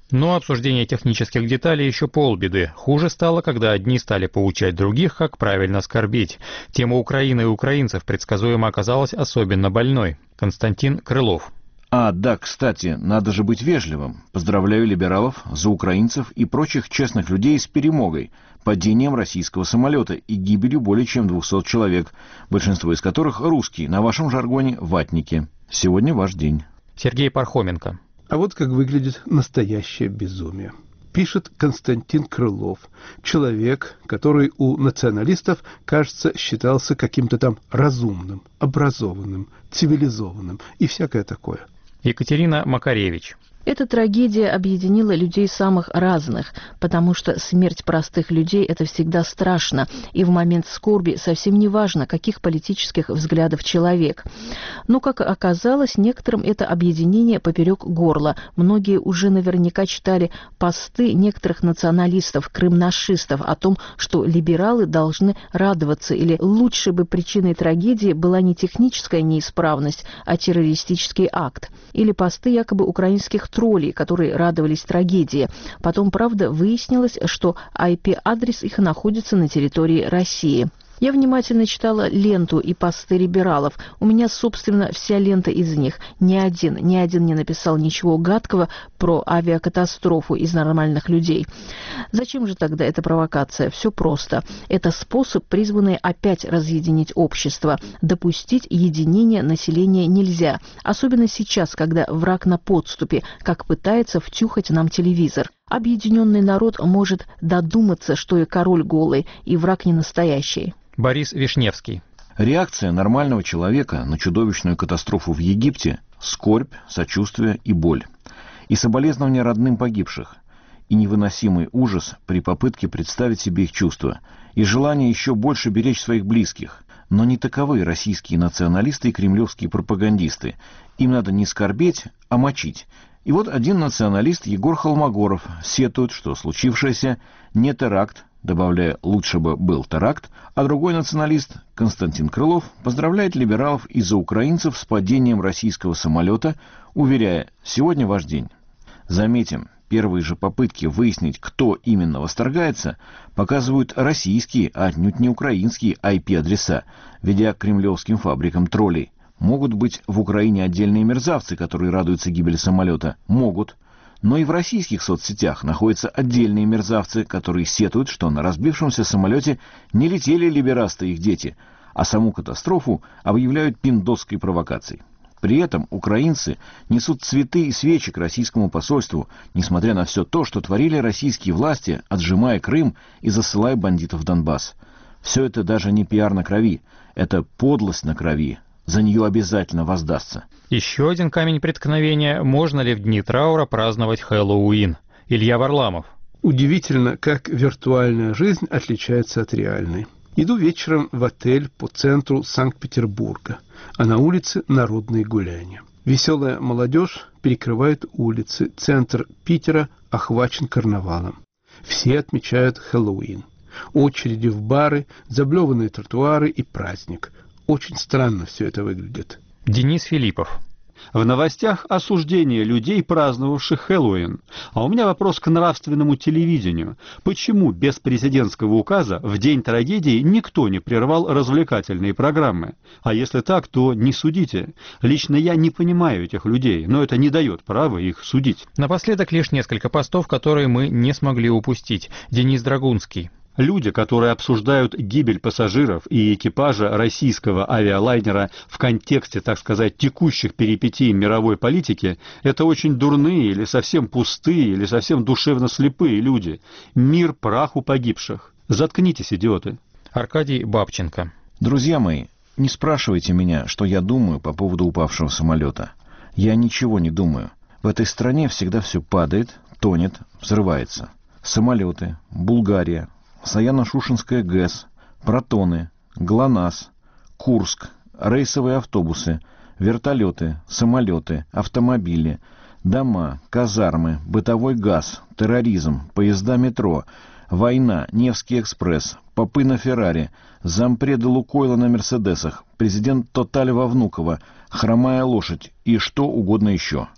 F: Но обсуждение технических деталей еще полбеды. Хуже стало, когда одни стали поучать других, как правильно скорбеть. Тема Украины и украинцев предсказуемо оказалась особенно больной. Константин Крылов.
J: А, да, кстати, надо же быть вежливым. Поздравляю либералов, за украинцев и прочих честных людей с перемогой, падением российского самолета и гибелью более чем двухсот человек, большинство из которых русские, на вашем жаргоне ватники. Сегодня ваш день.
F: Сергей Пархоменко.
K: А вот как выглядит настоящее безумие. Пишет Константин Крылов, человек, который у националистов, кажется, считался каким-то там разумным, образованным, цивилизованным и всякое такое.
F: Екатерина Макаревич.
G: Эта трагедия объединила людей самых разных, потому что смерть простых людей – это всегда страшно, и в момент скорби совсем не важно, каких политических взглядов человек. Но, как оказалось, некоторым это объединение поперек горла. Многие уже наверняка читали посты некоторых националистов, крымнашистов о том, что либералы должны радоваться, или лучше бы причиной трагедии была не техническая неисправность, а террористический акт. Или посты якобы украинских троллей, которые радовались трагедии. Потом, правда, выяснилось, что ай пи-адрес их находится на территории России. Я внимательно читала ленту и посты либералов. У меня, собственно, вся лента из них. Ни один, ни один не написал ничего гадкого про авиакатастрофу из нормальных людей. Зачем же тогда эта провокация? Все просто. Это способ, призванный опять разъединить общество. Допустить единение населения нельзя. Особенно сейчас, когда враг на подступе, как пытается втюхать нам телевизор. Объединенный народ может додуматься, что и король голый, и враг не настоящий.
F: Борис Вишневский.
J: Реакция нормального человека на чудовищную катастрофу в Египте – скорбь, сочувствие и боль. И соболезнования родным погибших. И невыносимый ужас при попытке представить себе их чувства. И желание еще больше беречь своих близких. Но не таковы российские националисты и кремлевские пропагандисты. Им надо не скорбеть, а мочить. И вот один националист, Егор Холмогоров, сетует, что случившееся не теракт, добавляя «лучше бы был теракт», а другой националист, Константин Крылов, поздравляет либералов из-за украинцев с падением российского самолета, уверяя «сегодня ваш день». Заметим, первые же попытки выяснить, кто именно восторгается, показывают российские, а отнюдь не украинские ай пи-адреса, ведя к кремлевским фабрикам троллей. Могут быть в Украине отдельные мерзавцы, которые радуются гибели самолета? Могут. Но и в российских соцсетях находятся отдельные мерзавцы, которые сетуют, что на разбившемся самолете не летели либерасты и их дети, а саму катастрофу объявляют пиндосской провокацией. При этом украинцы несут цветы и свечи к российскому посольству, несмотря на все то, что творили российские власти, отжимая Крым и засылая бандитов в Донбасс. Все это даже не пиар на крови, это подлость на крови. За нее обязательно воздастся.
F: Еще один камень преткновения. Можно ли в дни траура праздновать Хэллоуин? Илья Варламов.
K: Удивительно, как виртуальная жизнь отличается от реальной. Иду вечером в отель по центру Санкт-Петербурга, а на улице народные гуляния. Веселая молодежь перекрывает улицы. Центр Питера охвачен карнавалом. Все отмечают Хэллоуин. Очереди в бары, заблеванные тротуары и праздник. Очень странно все это выглядит.
F: Денис Филиппов.
I: В новостях осуждение людей, праздновавших Хэллоуин. А у меня вопрос к нравственному телевидению. Почему без президентского указа в день трагедии никто не прервал развлекательные программы? А если так, то не судите. Лично я не понимаю этих людей, но это не дает права их судить.
F: Напоследок лишь несколько постов, которые мы не смогли упустить. Денис Драгунский.
I: Люди, которые обсуждают гибель пассажиров и экипажа российского авиалайнера в контексте, так сказать, текущих перипетий мировой политики, это очень дурные или совсем пустые, или совсем душевно слепые люди. Мир праху погибших. Заткнитесь, идиоты.
F: Аркадий Бабченко.
J: Друзья мои, не спрашивайте меня, что я думаю по поводу упавшего самолета. Я ничего не думаю. В этой стране всегда все падает, тонет, взрывается. Самолеты, Булгария, Саяно-Шушенская ГЭС, Протоны, ГЛОНАСС, Курск, рейсовые автобусы, вертолеты, самолеты, автомобили, дома, казармы, бытовой газ, терроризм, поезда метро, война, Невский экспресс, попы на Феррари, зампреды Лукойла на Мерседесах, президент Тоталь во Внуково, хромая лошадь и что угодно еще.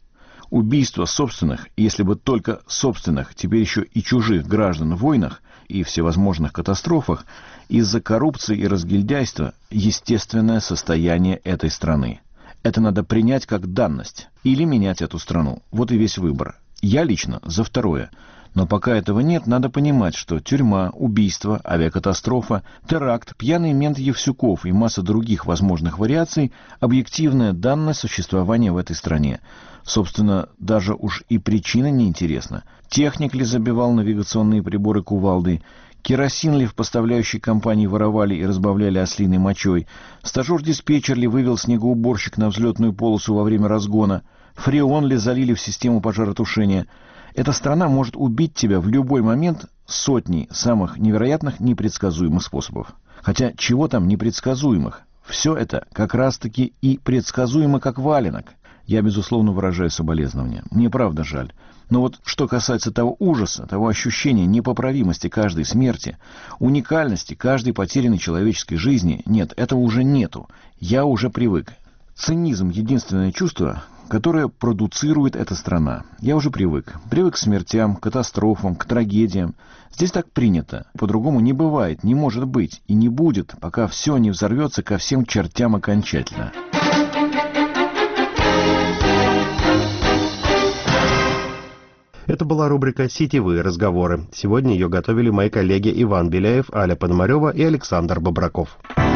J: Убийство собственных, если бы только собственных, теперь еще и чужих граждан в войнах и всевозможных катастрофах, из-за коррупции и разгильдяйства – естественное состояние этой страны. Это надо принять как данность или менять эту страну. Вот и весь выбор. Я лично за второе. Но пока этого нет, надо понимать, что тюрьма, убийство, авиакатастрофа, теракт, пьяный мент Евсюков и масса других возможных вариаций – объективная данность существования в этой стране. Собственно, даже уж и причина неинтересна. Техник ли забивал навигационные приборы кувалдой, керосин ли в поставляющей компании воровали и разбавляли ослиной мочой, стажер-диспетчер ли вывел снегоуборщик на взлетную полосу во время разгона, фреон ли залили в систему пожаротушения. Эта страна может убить тебя в любой момент сотней самых невероятных непредсказуемых способов. Хотя чего там непредсказуемых? Все это как раз-таки и предсказуемо как валенок. Я, безусловно, выражаю соболезнования. Мне правда жаль. Но вот что касается того ужаса, того ощущения непоправимости каждой смерти, уникальности каждой потерянной человеческой жизни, нет, этого уже нету. Я уже привык. Цинизм — единственное чувство, которое продуцирует эта страна. Я уже привык. Привык к смертям, к катастрофам, к трагедиям. Здесь так принято. По-другому не бывает, не может быть и не будет, пока все не взорвется ко всем чертям окончательно.
A: Это была рубрика «Сетевые разговоры». Сегодня ее готовили мои коллеги Иван Беляев, Аля Пономарева и Александр Бобраков.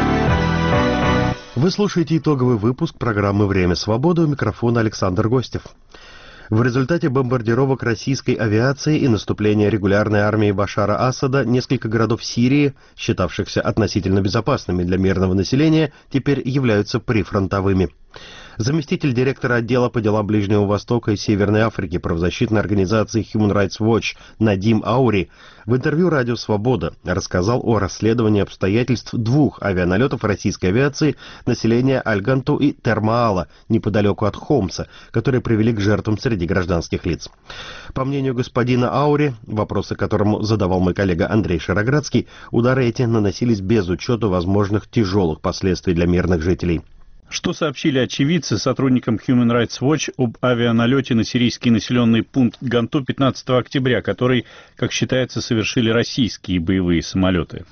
A: Вы слушаете итоговый выпуск программы «Время свободы», у микрофона Александр Гостев. В результате бомбардировок российской авиации и наступления регулярной армии Башара Асада несколько городов Сирии, считавшихся относительно безопасными для мирного населения, теперь являются прифронтовыми. Заместитель директора отдела по делам Ближнего Востока и Северной Африки правозащитной организации Human Rights Watch Надим Аури в интервью «Радио Свобода» рассказал о расследовании обстоятельств двух авианалетов российской авиации населения Аль-Ганту и Термаала, неподалеку от Хомса, которые привели к жертвам среди гражданских лиц. По мнению господина Аури, вопросы которому задавал мой коллега Андрей Шароградский, удары эти наносились без учета возможных тяжелых последствий для мирных жителей.
L: Что сообщили очевидцы сотрудникам Human Rights Watch об авианалете на сирийский населенный пункт Ганту пятнадцатого октября, который, как считается, совершили российские боевые самолеты?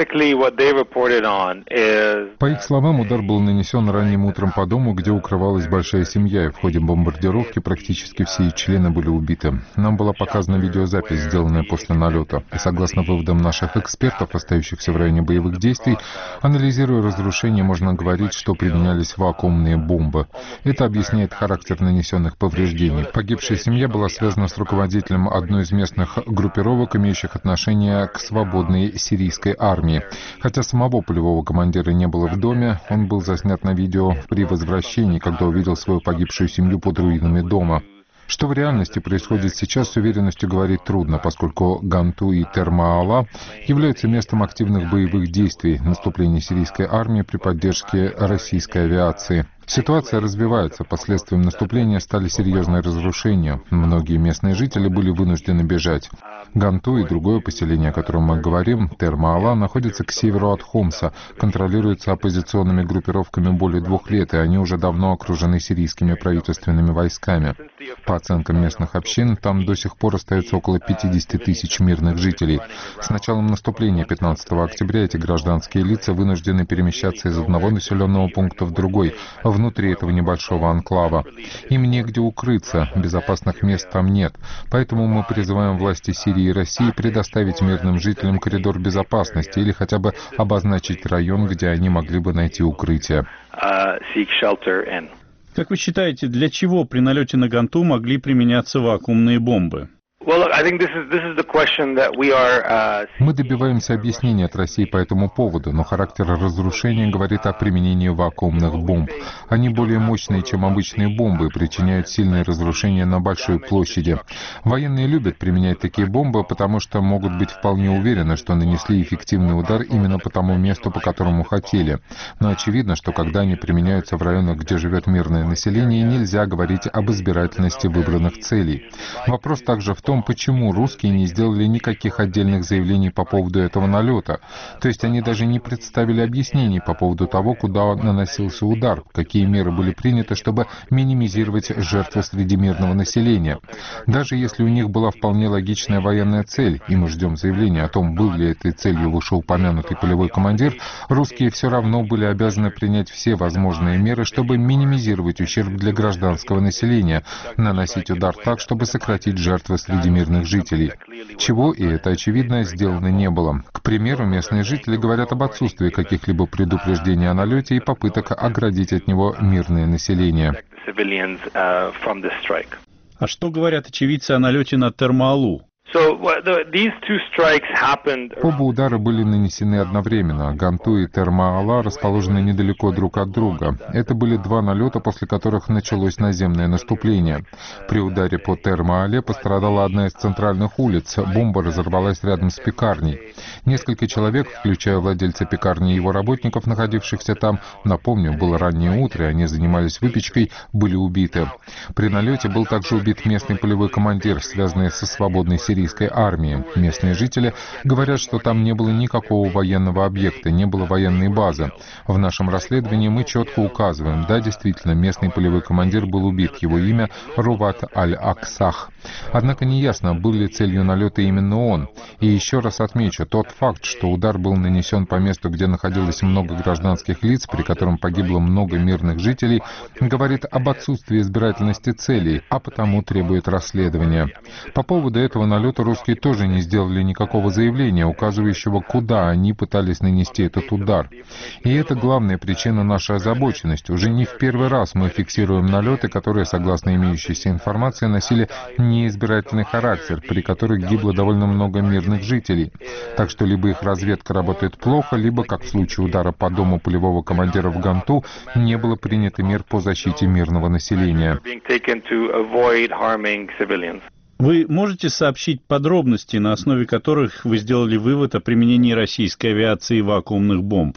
M: По их словам, удар был нанесен ранним утром по дому, где укрывалась большая семья, и в ходе бомбардировки практически все их члены были убиты. Нам была показана видеозапись, сделанная после налета. И согласно выводам наших экспертов, остающихся в районе боевых действий, анализируя разрушения, можно говорить, что применялись вакуумные бомбы. Это объясняет характер нанесенных повреждений. Погибшая семья была связана с руководителем одной из местных группировок, имеющих отношение к свободной сирийской армии. армии. Хотя самого полевого командира не было в доме, он был заснят на видео при возвращении, когда увидел свою погибшую семью под руинами дома. Что в реальности происходит сейчас, с уверенностью говорить трудно, поскольку Ганту и Термаала являются местом активных боевых действий наступления сирийской армии при поддержке российской авиации. Ситуация развивается. Последствием наступления стали серьезные разрушения. Многие местные жители были вынуждены бежать. Ганту и другое поселение, о котором мы говорим, Термаала, находится к северу от Хомса, контролируется оппозиционными группировками более двух лет, и они уже давно окружены сирийскими правительственными войсками. По оценкам местных общин, там до сих пор остается около пятидесяти тысяч мирных жителей. С началом наступления пятнадцатого октября эти гражданские лица вынуждены перемещаться из одного населенного пункта в другой, внутри этого небольшого анклава. Им негде укрыться, безопасных мест там нет. Поэтому мы призываем власти Сирии и России предоставить мирным жителям коридор безопасности или хотя бы обозначить район, где они могли бы найти укрытие.
L: Как вы считаете, для чего при налете на Ганту могли применяться вакуумные бомбы?
M: Мы добиваемся объяснения от России по этому поводу, но характер разрушения говорит о применении вакуумных бомб. Они более мощные, чем обычные бомбы, и причиняют сильные разрушения на большой площади. Военные любят применять такие бомбы, потому что могут быть вполне уверены, что нанесли эффективный удар именно по тому месту, по которому хотели. Но очевидно, что когда они применяются в районах, где живет мирное население, нельзя говорить об избирательности выбранных целей. Вопрос также в том, том, почему русские не сделали никаких отдельных заявлений по поводу этого налета. То есть они даже не представили объяснений по поводу того, куда наносился удар, какие меры были приняты, чтобы минимизировать жертвы среди мирного населения. Даже если у них была вполне логичная военная цель, и мы ждем заявления о том, был ли этой целью вышеупомянутый полевой командир, русские все равно были обязаны принять все возможные меры, чтобы минимизировать ущерб для гражданского населения, наносить удар так, чтобы сократить жертвы среди мирных жителей. Чего, и это очевидно, сделано не было. К примеру, местные жители говорят об отсутствии каких-либо предупреждений о налете и попыток оградить от него мирное население.
L: А что говорят очевидцы о налете на Терма-Алу?
M: Оба удара были нанесены одновременно. Ганту и Терма-Ала расположены недалеко друг от друга. Это были два налета, после которых началось наземное наступление. При ударе по Терма-Але пострадала одна из центральных улиц. Бомба разорвалась рядом с пекарней. Несколько человек, включая владельца пекарни и его работников, находившихся там, напомню, было раннее утро, и они занимались выпечкой, были убиты. При налете был также убит местный полевой командир, связанный со свободной Сирией армии. Местные жители говорят, что там не было никакого военного объекта, не было военной базы. В нашем расследовании мы четко указываем, да, действительно, местный полевой командир был убит, его имя Руват Аль-Аксах. Однако неясно, был ли целью налета именно он. И еще раз отмечу, тот факт, что удар был нанесен по месту, где находилось много гражданских лиц, при котором погибло много мирных жителей, говорит об отсутствии избирательности целей, а потому требует расследования. По поводу этого налета русские тоже не сделали никакого заявления, указывающего, куда они пытались нанести этот удар. И это главная причина нашей озабоченности. Уже не в первый раз мы фиксируем налеты, которые, согласно имеющейся информации, носили неизбирательный характер, при которых гибло довольно много мирных жителей. Так что либо их разведка работает плохо, либо, как в случае удара по дому полевого командира в Ганту, не было принято мер по защите мирного населения.
L: Вы можете сообщить подробности, на основе которых вы сделали вывод о применении российской авиации вакуумных бомб?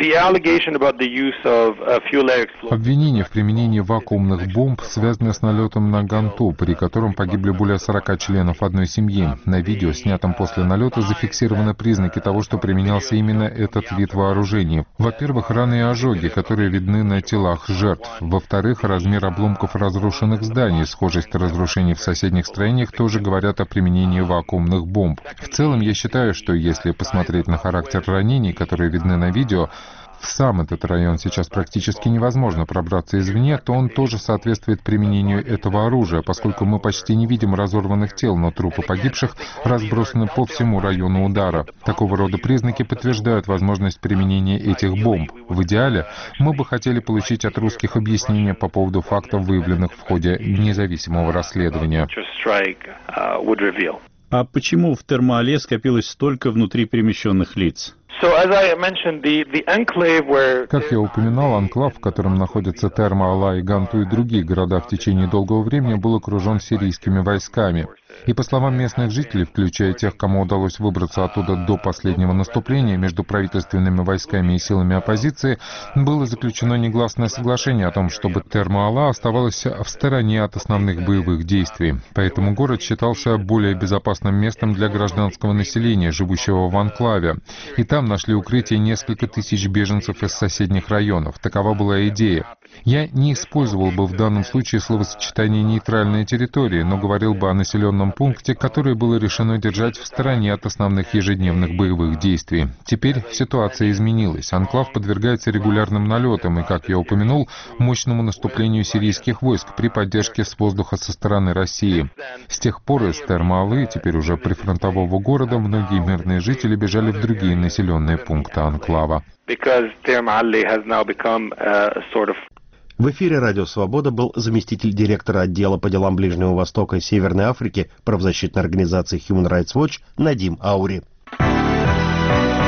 M: Обвинение в применении вакуумных бомб связано с налетом на Ганту, при котором погибли более сорока членов одной семьи. На видео, снятом после налета, зафиксированы признаки того, что применялся именно этот вид вооружений. Во-первых, раны и ожоги, которые видны на телах жертв. Во-вторых, размер обломков разрушенных зданий, схожесть разрушений в соседних строениях тоже говорят о применении вакуумных бомб. В целом, я считаю, что если посмотреть на характер ранений, которые видны на видео, в сам этот район сейчас практически невозможно пробраться извне, то он тоже соответствует применению этого оружия, поскольку мы почти не видим разорванных тел, но трупы погибших разбросаны по всему району удара. Такого рода признаки подтверждают возможность применения этих бомб. В идеале мы бы хотели получить от русских объяснения по поводу фактов, выявленных в ходе независимого расследования.
L: А почему в Терма-Але скопилось столько внутриперемещенных лиц?
M: Как я упоминал, анклав, в котором находятся Терма-Ала и Ганту и другие города, в течение долгого времени был окружен сирийскими войсками. И по словам местных жителей, включая тех, кому удалось выбраться оттуда до последнего наступления, между правительственными войсками и силами оппозиции было заключено негласное соглашение о том, чтобы Терма-Ала оставалась в стороне от основных боевых действий. Поэтому город считался более безопасным местом для гражданского населения, живущего в анклаве. И там нашли укрытие несколько тысяч беженцев из соседних районов. Такова была идея. Я не использовал бы в данном случае словосочетание «нейтральная территория», но говорил бы о населенном пункте, который было решено держать в стороне от основных ежедневных боевых действий. Теперь ситуация изменилась. Анклав подвергается регулярным налетам и, как я упомянул, мощному наступлению сирийских войск при поддержке с воздуха со стороны России. С тех пор из Терма-Алы, теперь уже прифронтового города, многие мирные жители бежали в другие населенные пункты анклава.
A: В эфире «Радио Свобода» был заместитель директора отдела по делам Ближнего Востока и Северной Африки правозащитной организации Human Rights Watch Надим Аури.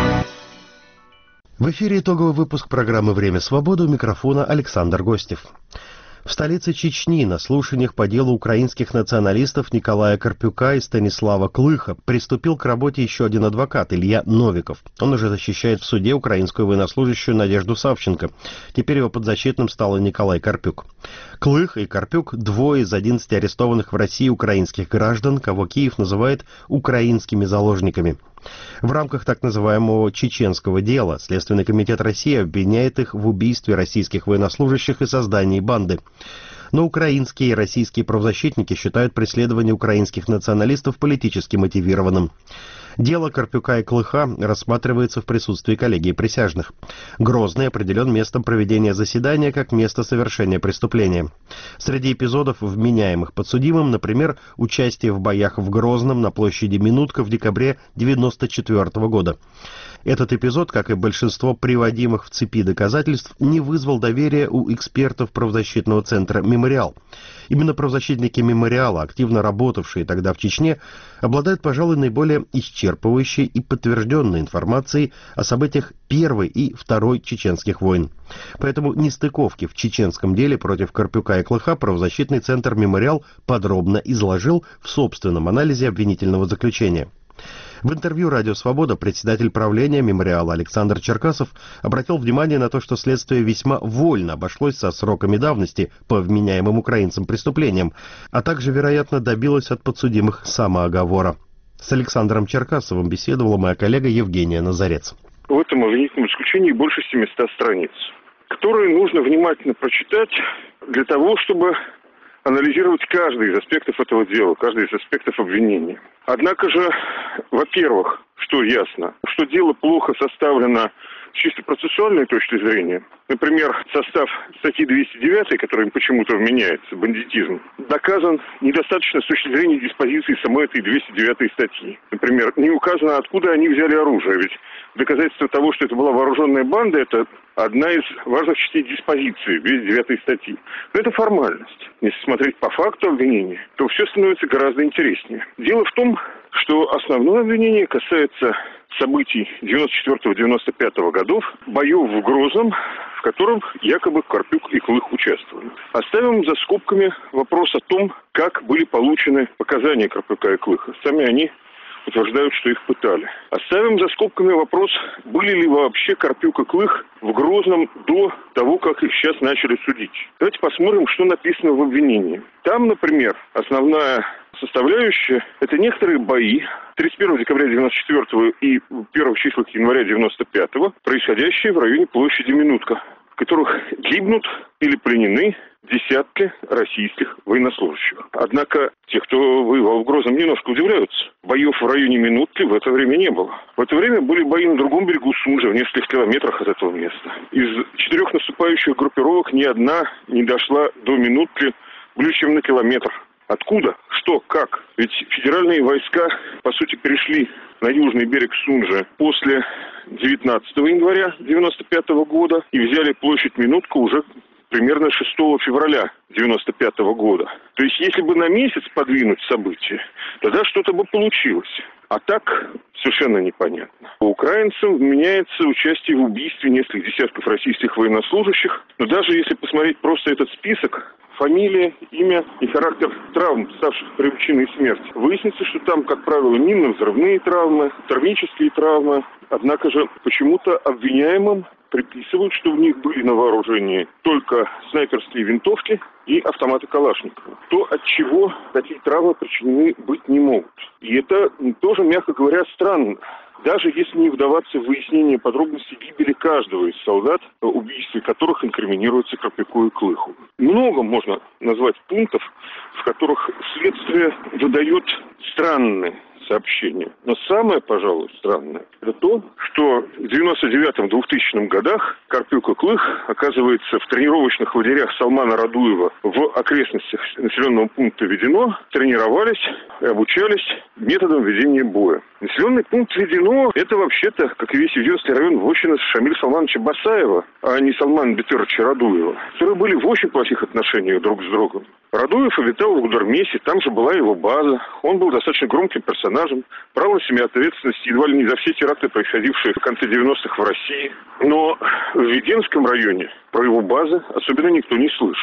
A: В эфире итоговый выпуск программы «Время свободы», у микрофона Александр Гостев. В столице Чечни на слушаниях по делу украинских националистов Николая Карпюка и Станислава Клыха приступил к работе еще один адвокат, Илья Новиков. Он уже защищает в суде украинскую военнослужащую Надежду Савченко. Теперь его подзащитным стал и Николай Карпюк. Клых и Карпюк – двое из одиннадцати арестованных в России украинских граждан, кого Киев называет украинскими заложниками. В рамках так называемого чеченского дела Следственный комитет России обвиняет их в убийстве российских военнослужащих и создании банды. Но украинские и российские правозащитники считают преследование украинских националистов политически мотивированным. Дело Карпюка и Клыха рассматривается в присутствии коллегии присяжных. Грозный определен местом проведения заседания как место совершения преступления. Среди эпизодов, вменяемых подсудимым, например, участие в боях в Грозном на площади Минутка в декабре девяносто четвёртого года. Этот эпизод, как и большинство приводимых в цепи доказательств, не вызвал доверия у экспертов правозащитного центра «Мемориал». Именно правозащитники «Мемориала», активно работавшие тогда в Чечне, обладают, пожалуй, наиболее исчерпывающей и подтвержденной информацией о событиях Первой и Второй чеченских войн. Поэтому нестыковки в чеченском деле против Карпюка и Клыха правозащитный центр «Мемориал» подробно изложил в собственном анализе обвинительного заключения. В интервью «Радио Свобода» председатель правления «Мемориала» Александр Черкасов обратил внимание на то, что следствие весьма вольно обошлось со сроками давности по вменяемым украинцам преступлениям, а также, вероятно, добилось от подсудимых самооговора. С Александром Черкасовым беседовала моя коллега Евгения Назарец.
N: В этом обвинительном заключении больше семисот страниц, которые нужно внимательно прочитать для того, чтобы анализировать каждый из аспектов этого дела, каждый из аспектов обвинения. Однако же, во-первых, что ясно, что дело плохо составлено с чисто процессуальной точки зрения. Например, состав статьи двести девять, который почему-то вменяется, бандитизм, доказан недостаточно с точки зрения диспозиции самой этой двести девятой статьи. Например, не указано, откуда они взяли оружие, ведь доказательство того, что это была вооруженная банда, это одна из важных частей диспозиции двести девятой статьи. Но это формальность. Если смотреть по факту обвинения, то все становится гораздо интереснее. Дело в том, что основное обвинение касается событий девяносто четвёртого — девяносто пятого годов, боев в Грозном, в котором якобы Карпюк и Клых участвовали. Оставим за скобками вопрос о том, как были получены показания Карпюка и Клыха. Сами они утверждают, что их пытали. Оставим за скобками вопрос, были ли вообще Карпюк и Клых в Грозном до того, как их сейчас начали судить. Давайте посмотрим, что написано в обвинении. Там, например, основная составляющая – это некоторые бои тридцать первого декабря девяносто четвёртого и первых числах января девяносто пятого, происходящие в районе площади Минутка, в которых гибнут или пленены десятки российских военнослужащих. Однако те, кто воевал в Грозном, немножко удивляются. Боев в районе Минутки в это время не было. В это время были бои на другом берегу Сунжа, в нескольких километрах от этого места. Из четырех наступающих группировок ни одна не дошла до Минутки ближе, чем на километр. Откуда? Что? Как? Ведь федеральные войска, по сути, перешли на южный берег Сунжа после девятнадцатого января девяносто пятого года и взяли площадь Минутка уже примерно шестого февраля девяносто пятого года. То есть, если бы на месяц подвинуть события, тогда что-то бы получилось. А так совершенно непонятно. Украинцам вменяется участие в убийстве нескольких десятков российских военнослужащих. Но даже если посмотреть просто этот список, фамилия, имя и характер травм, ставших причиной смерти, выяснится, что там, как правило, минно-взрывные травмы, термические травмы. Однако же почему-то обвиняемым приписывают, что у них были на вооружении только снайперские винтовки и автоматы Калашникова. То, от чего такие травмы причинены быть не могут. И это тоже, мягко говоря, странно. Даже если не вдаваться в выяснение подробностей гибели каждого из солдат, убийстве которых инкриминируется Карпюку и Клыху. Много можно назвать пунктов, в которых следствие выдает странные сообщения. Но самое, пожалуй, странное, это то, что в девяносто девятом — двухтысячном годах Карпюк и Клых, оказывается, в тренировочных лагерях Салмана Радуева в окрестностях населенного пункта Ведено тренировались и обучались методам ведения боя. Населенный пункт Ведено – это вообще-то, как и весь Веденский район, вотчина Шамиля Салмановича Басаева, а не Салмана Бетеровича Радуева, которые были в очень плохих отношениях друг с другом. Радуев обитал в Гудермесе, там же была его база. Он был достаточно громким персонажем, брал на себя ответственность едва ли не за все теракты, происходившие в конце девяностых в России. Но в Веденском районе про его базы особенно никто не слышал.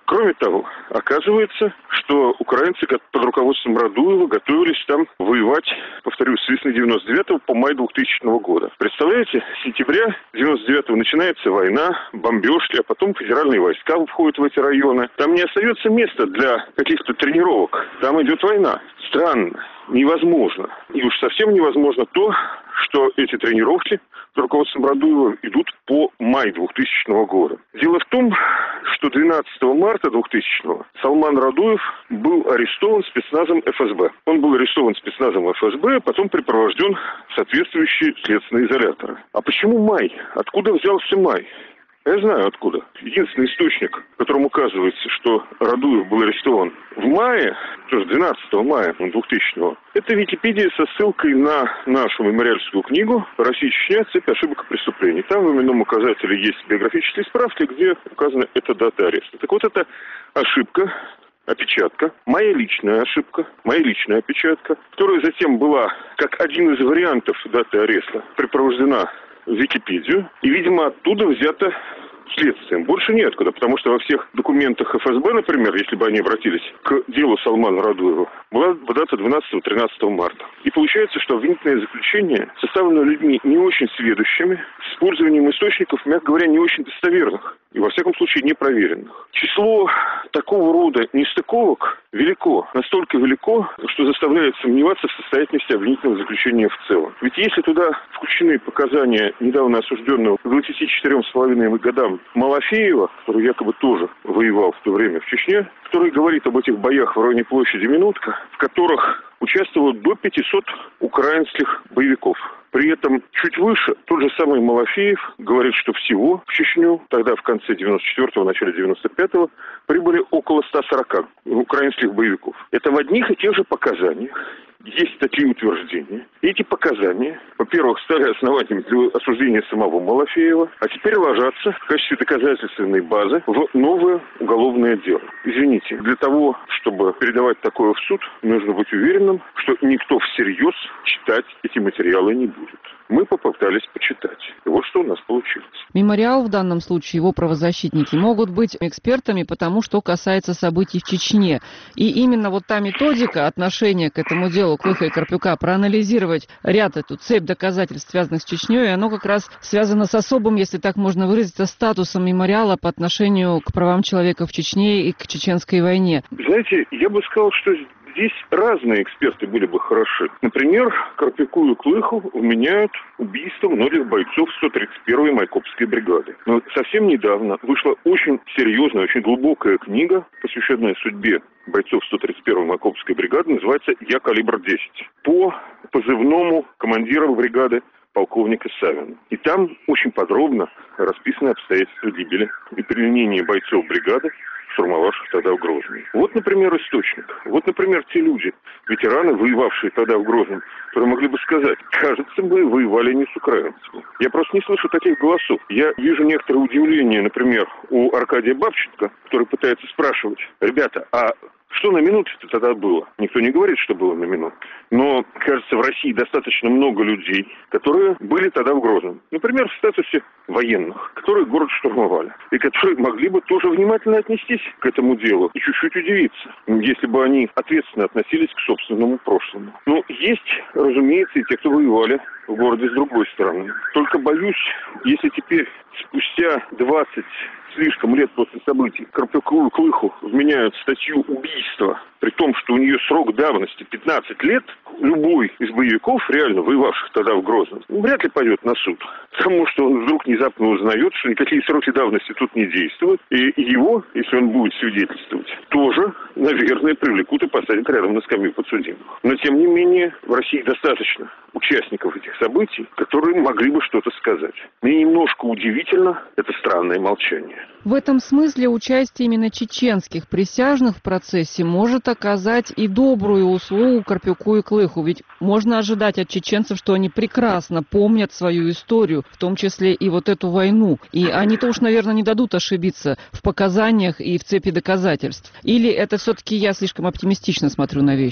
N: Кроме того, оказывается, что украинцы под руководством Радуева готовились там воевать, повторюсь, с весны девяносто девятого по май двухтысячного года. Представляете, с сентября девяносто девятого начинается война, бомбежки, а потом федеральные войска входят в эти районы. Там не остается места для каких-то тренировок. Там идет война. Странно, невозможно. И уж совсем невозможно то, что эти тренировки под руководством Радуева идут по май двухтысячного года. Дело в том, что двенадцатого марта двухтысячного Салман Радуев был арестован спецназом эф эс бэ. Он был арестован спецназом эф эс бэ, а потом припровожден в соответствующие следственные изоляторы. А почему май? Откуда взялся май? Я знаю откуда. Единственный источник, в котором указывается, что Радуев был арестован в мае, тоже двенадцатого мая двухтысячного, это Википедия со ссылкой на нашу мемориальскую книгу «Россия и Чечня. Цепь ошибок и преступлений». Там в именном указателе есть биографические справки, где указана эта дата ареста. Так вот, эта ошибка, опечатка, моя личная ошибка, моя личная опечатка, которая затем была, как один из вариантов даты ареста, припровождена в Википедию, и, видимо, оттуда взято следствием. Больше неоткуда, потому что во всех документах эф эс бэ, например, если бы они обратились к делу Салмана Радуева, была дата двенадцатого-тринадцатого марта. И получается, что обвинительное заключение составлено людьми не очень сведущими, с использованием источников, мягко говоря, не очень достоверных и, во всяком случае, непроверенных. Число такого рода нестыковок велико, настолько велико, что заставляет сомневаться в состоятельности обвинительного заключения в целом. Ведь если туда включены показания недавно осужденного к двадцати четырем с половиной годам Малафеева, который якобы тоже воевал в то время в Чечне, который говорит об этих боях в районе площади Минутка, в которых участвовало до пятисот украинских боевиков. При этом чуть выше тот же самый Малафеев говорит, что всего в Чечню, тогда в конце девяносто четвёртого, начале девяносто пятого, прибыли около ста сорока украинских боевиков. Это в одних и тех же показаниях. Есть такие утверждения. И эти показания, во-первых, стали основанием для осуждения самого Малафеева, а теперь ложатся в качестве доказательственной базы в новое уголовное дело. Извините, для того, чтобы передавать такое в суд, нужно быть уверенным, что никто всерьез читать эти материалы не будет. Мы попытались почитать. И вот что у нас получилось.
O: Мемориал в данном случае, его правозащитники, могут быть экспертами, потому что касается событий в Чечне. И именно вот та методика отношения к этому делу Клыха и Карпюка, проанализировать ряд, эту цепь доказательств, связанных с Чечней, оно как раз связано с особым, если так можно выразиться, статусом мемориала по отношению к правам человека в Чечне и к чеченской войне.
N: Знаете, я бы сказал, что здесь разные эксперты были бы хороши. Например, Карпюку и Клыху вменяют убийство многих бойцов сто тридцать первой Майкопской бригады. Но совсем недавно вышла очень серьезная, очень глубокая книга, посвященная судьбе бойцов сто тридцать первой Майкопской бригады, называется «Я калибр десять», по позывному командира бригады полковника Савина. И там очень подробно расписаны обстоятельства гибели и пленения бойцов бригады, штурмовавших тогда в Грозном. Вот, например, источник. Вот, например, те люди, ветераны, воевавшие тогда в Грозном, которые могли бы сказать, кажется, мы воевали не с украинцами. Я просто не слышу таких голосов. Я вижу некоторое удивление, например, у Аркадия Бабченко, который пытается спрашивать, ребята, а что на минутке-то тогда было? Никто не говорит, что было на минутке. Но, кажется, в России достаточно много людей, которые были тогда в Грозном. Например, в статусе военных, которые город штурмовали. И которые могли бы тоже внимательно отнестись к этому делу и чуть-чуть удивиться, если бы они ответственно относились к собственному прошлому. Но есть, разумеется, и те, кто воевали в городе с другой стороны. Только боюсь, если теперь спустя двадцать слишком лет после событий Карпюку и Клыху вменяют статью убийства, при том, что у нее срок давности пятнадцать лет, любой из боевиков, реально воевавших тогда в Грозном, вряд ли пойдет на суд. Потому что он вдруг внезапно узнает, что никакие сроки давности тут не действуют. И его, если он будет свидетельствовать, тоже, наверное, привлекут и посадят рядом на скамью подсудимых. Но, тем не менее, в России достаточно участников этих событий, которые могли бы что-то сказать. Мне немножко удивительно это странное молчание.
O: В этом смысле участие именно чеченских присяжных в процессе может оказать и добрую услугу Карпюку и Клыху. Ведь можно ожидать от чеченцев, что они прекрасно помнят свою историю, в том числе и вот эту войну. И они-то уж, наверное, не дадут ошибиться в показаниях и в цепи доказательств. Или это все-таки я слишком оптимистично смотрю на вещи?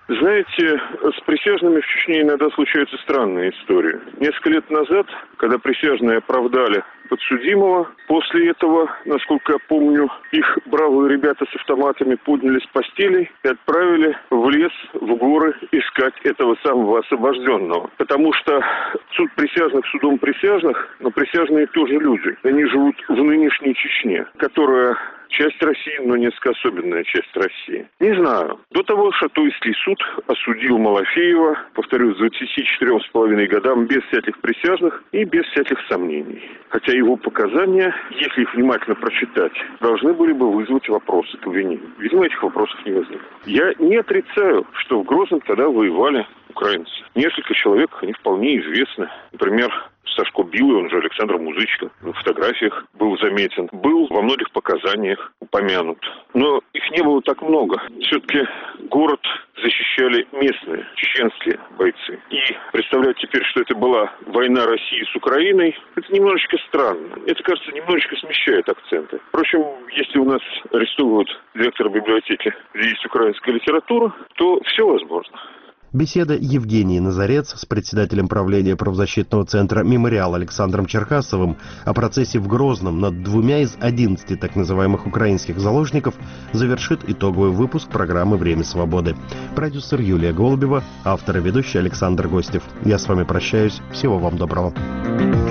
N: Знаете, с присяжными в Чечне иногда случаются странные истории. Несколько лет назад, когда присяжные оправдали подсудимого, после этого, насколько я помню, их бравые ребята с автоматами подняли с постелей и отправили в лес, в горы искать этого самого освобожденного. Потому что суд присяжных судом присяжных, но присяжные тоже люди. Они живут в нынешней Чечне, которая часть России, но несколько особенная часть России. Не знаю. До того Шатуйский суд осудил Малафеева, повторюсь, двадцати четырём с половиной годам без всяких присяжных и без всяких сомнений. Хотя его показания, если их внимательно прочитать, должны были бы вызвать вопросы к вине. Видимо, этих вопросов не возникло. Я не отрицаю, что в Грозном тогда воевали украинцы. Несколько человек, они вполне известны. Например, Сашко Билый, он же Александр Музычко, в фотографиях был заметен, был во многих показаниях упомянут. Но их не было так много. Все-таки город защищали местные, чеченские бойцы. И представлять теперь, что это была война России с Украиной, это немножечко странно. Это, кажется, немножечко смещает акценты. Впрочем, если у нас арестовывают директора библиотеки, где есть украинская литература, то все возможно.
A: Беседа Евгении Назарец с председателем правления правозащитного центра «Мемориал» Александром Черкасовым о процессе в Грозном над двумя из одиннадцати так называемых украинских заложников завершит итоговый выпуск программы «Время свободы». Продюсер Юлия Голубева, автор и ведущий Александр Гостев. Я с вами прощаюсь. Всего вам доброго.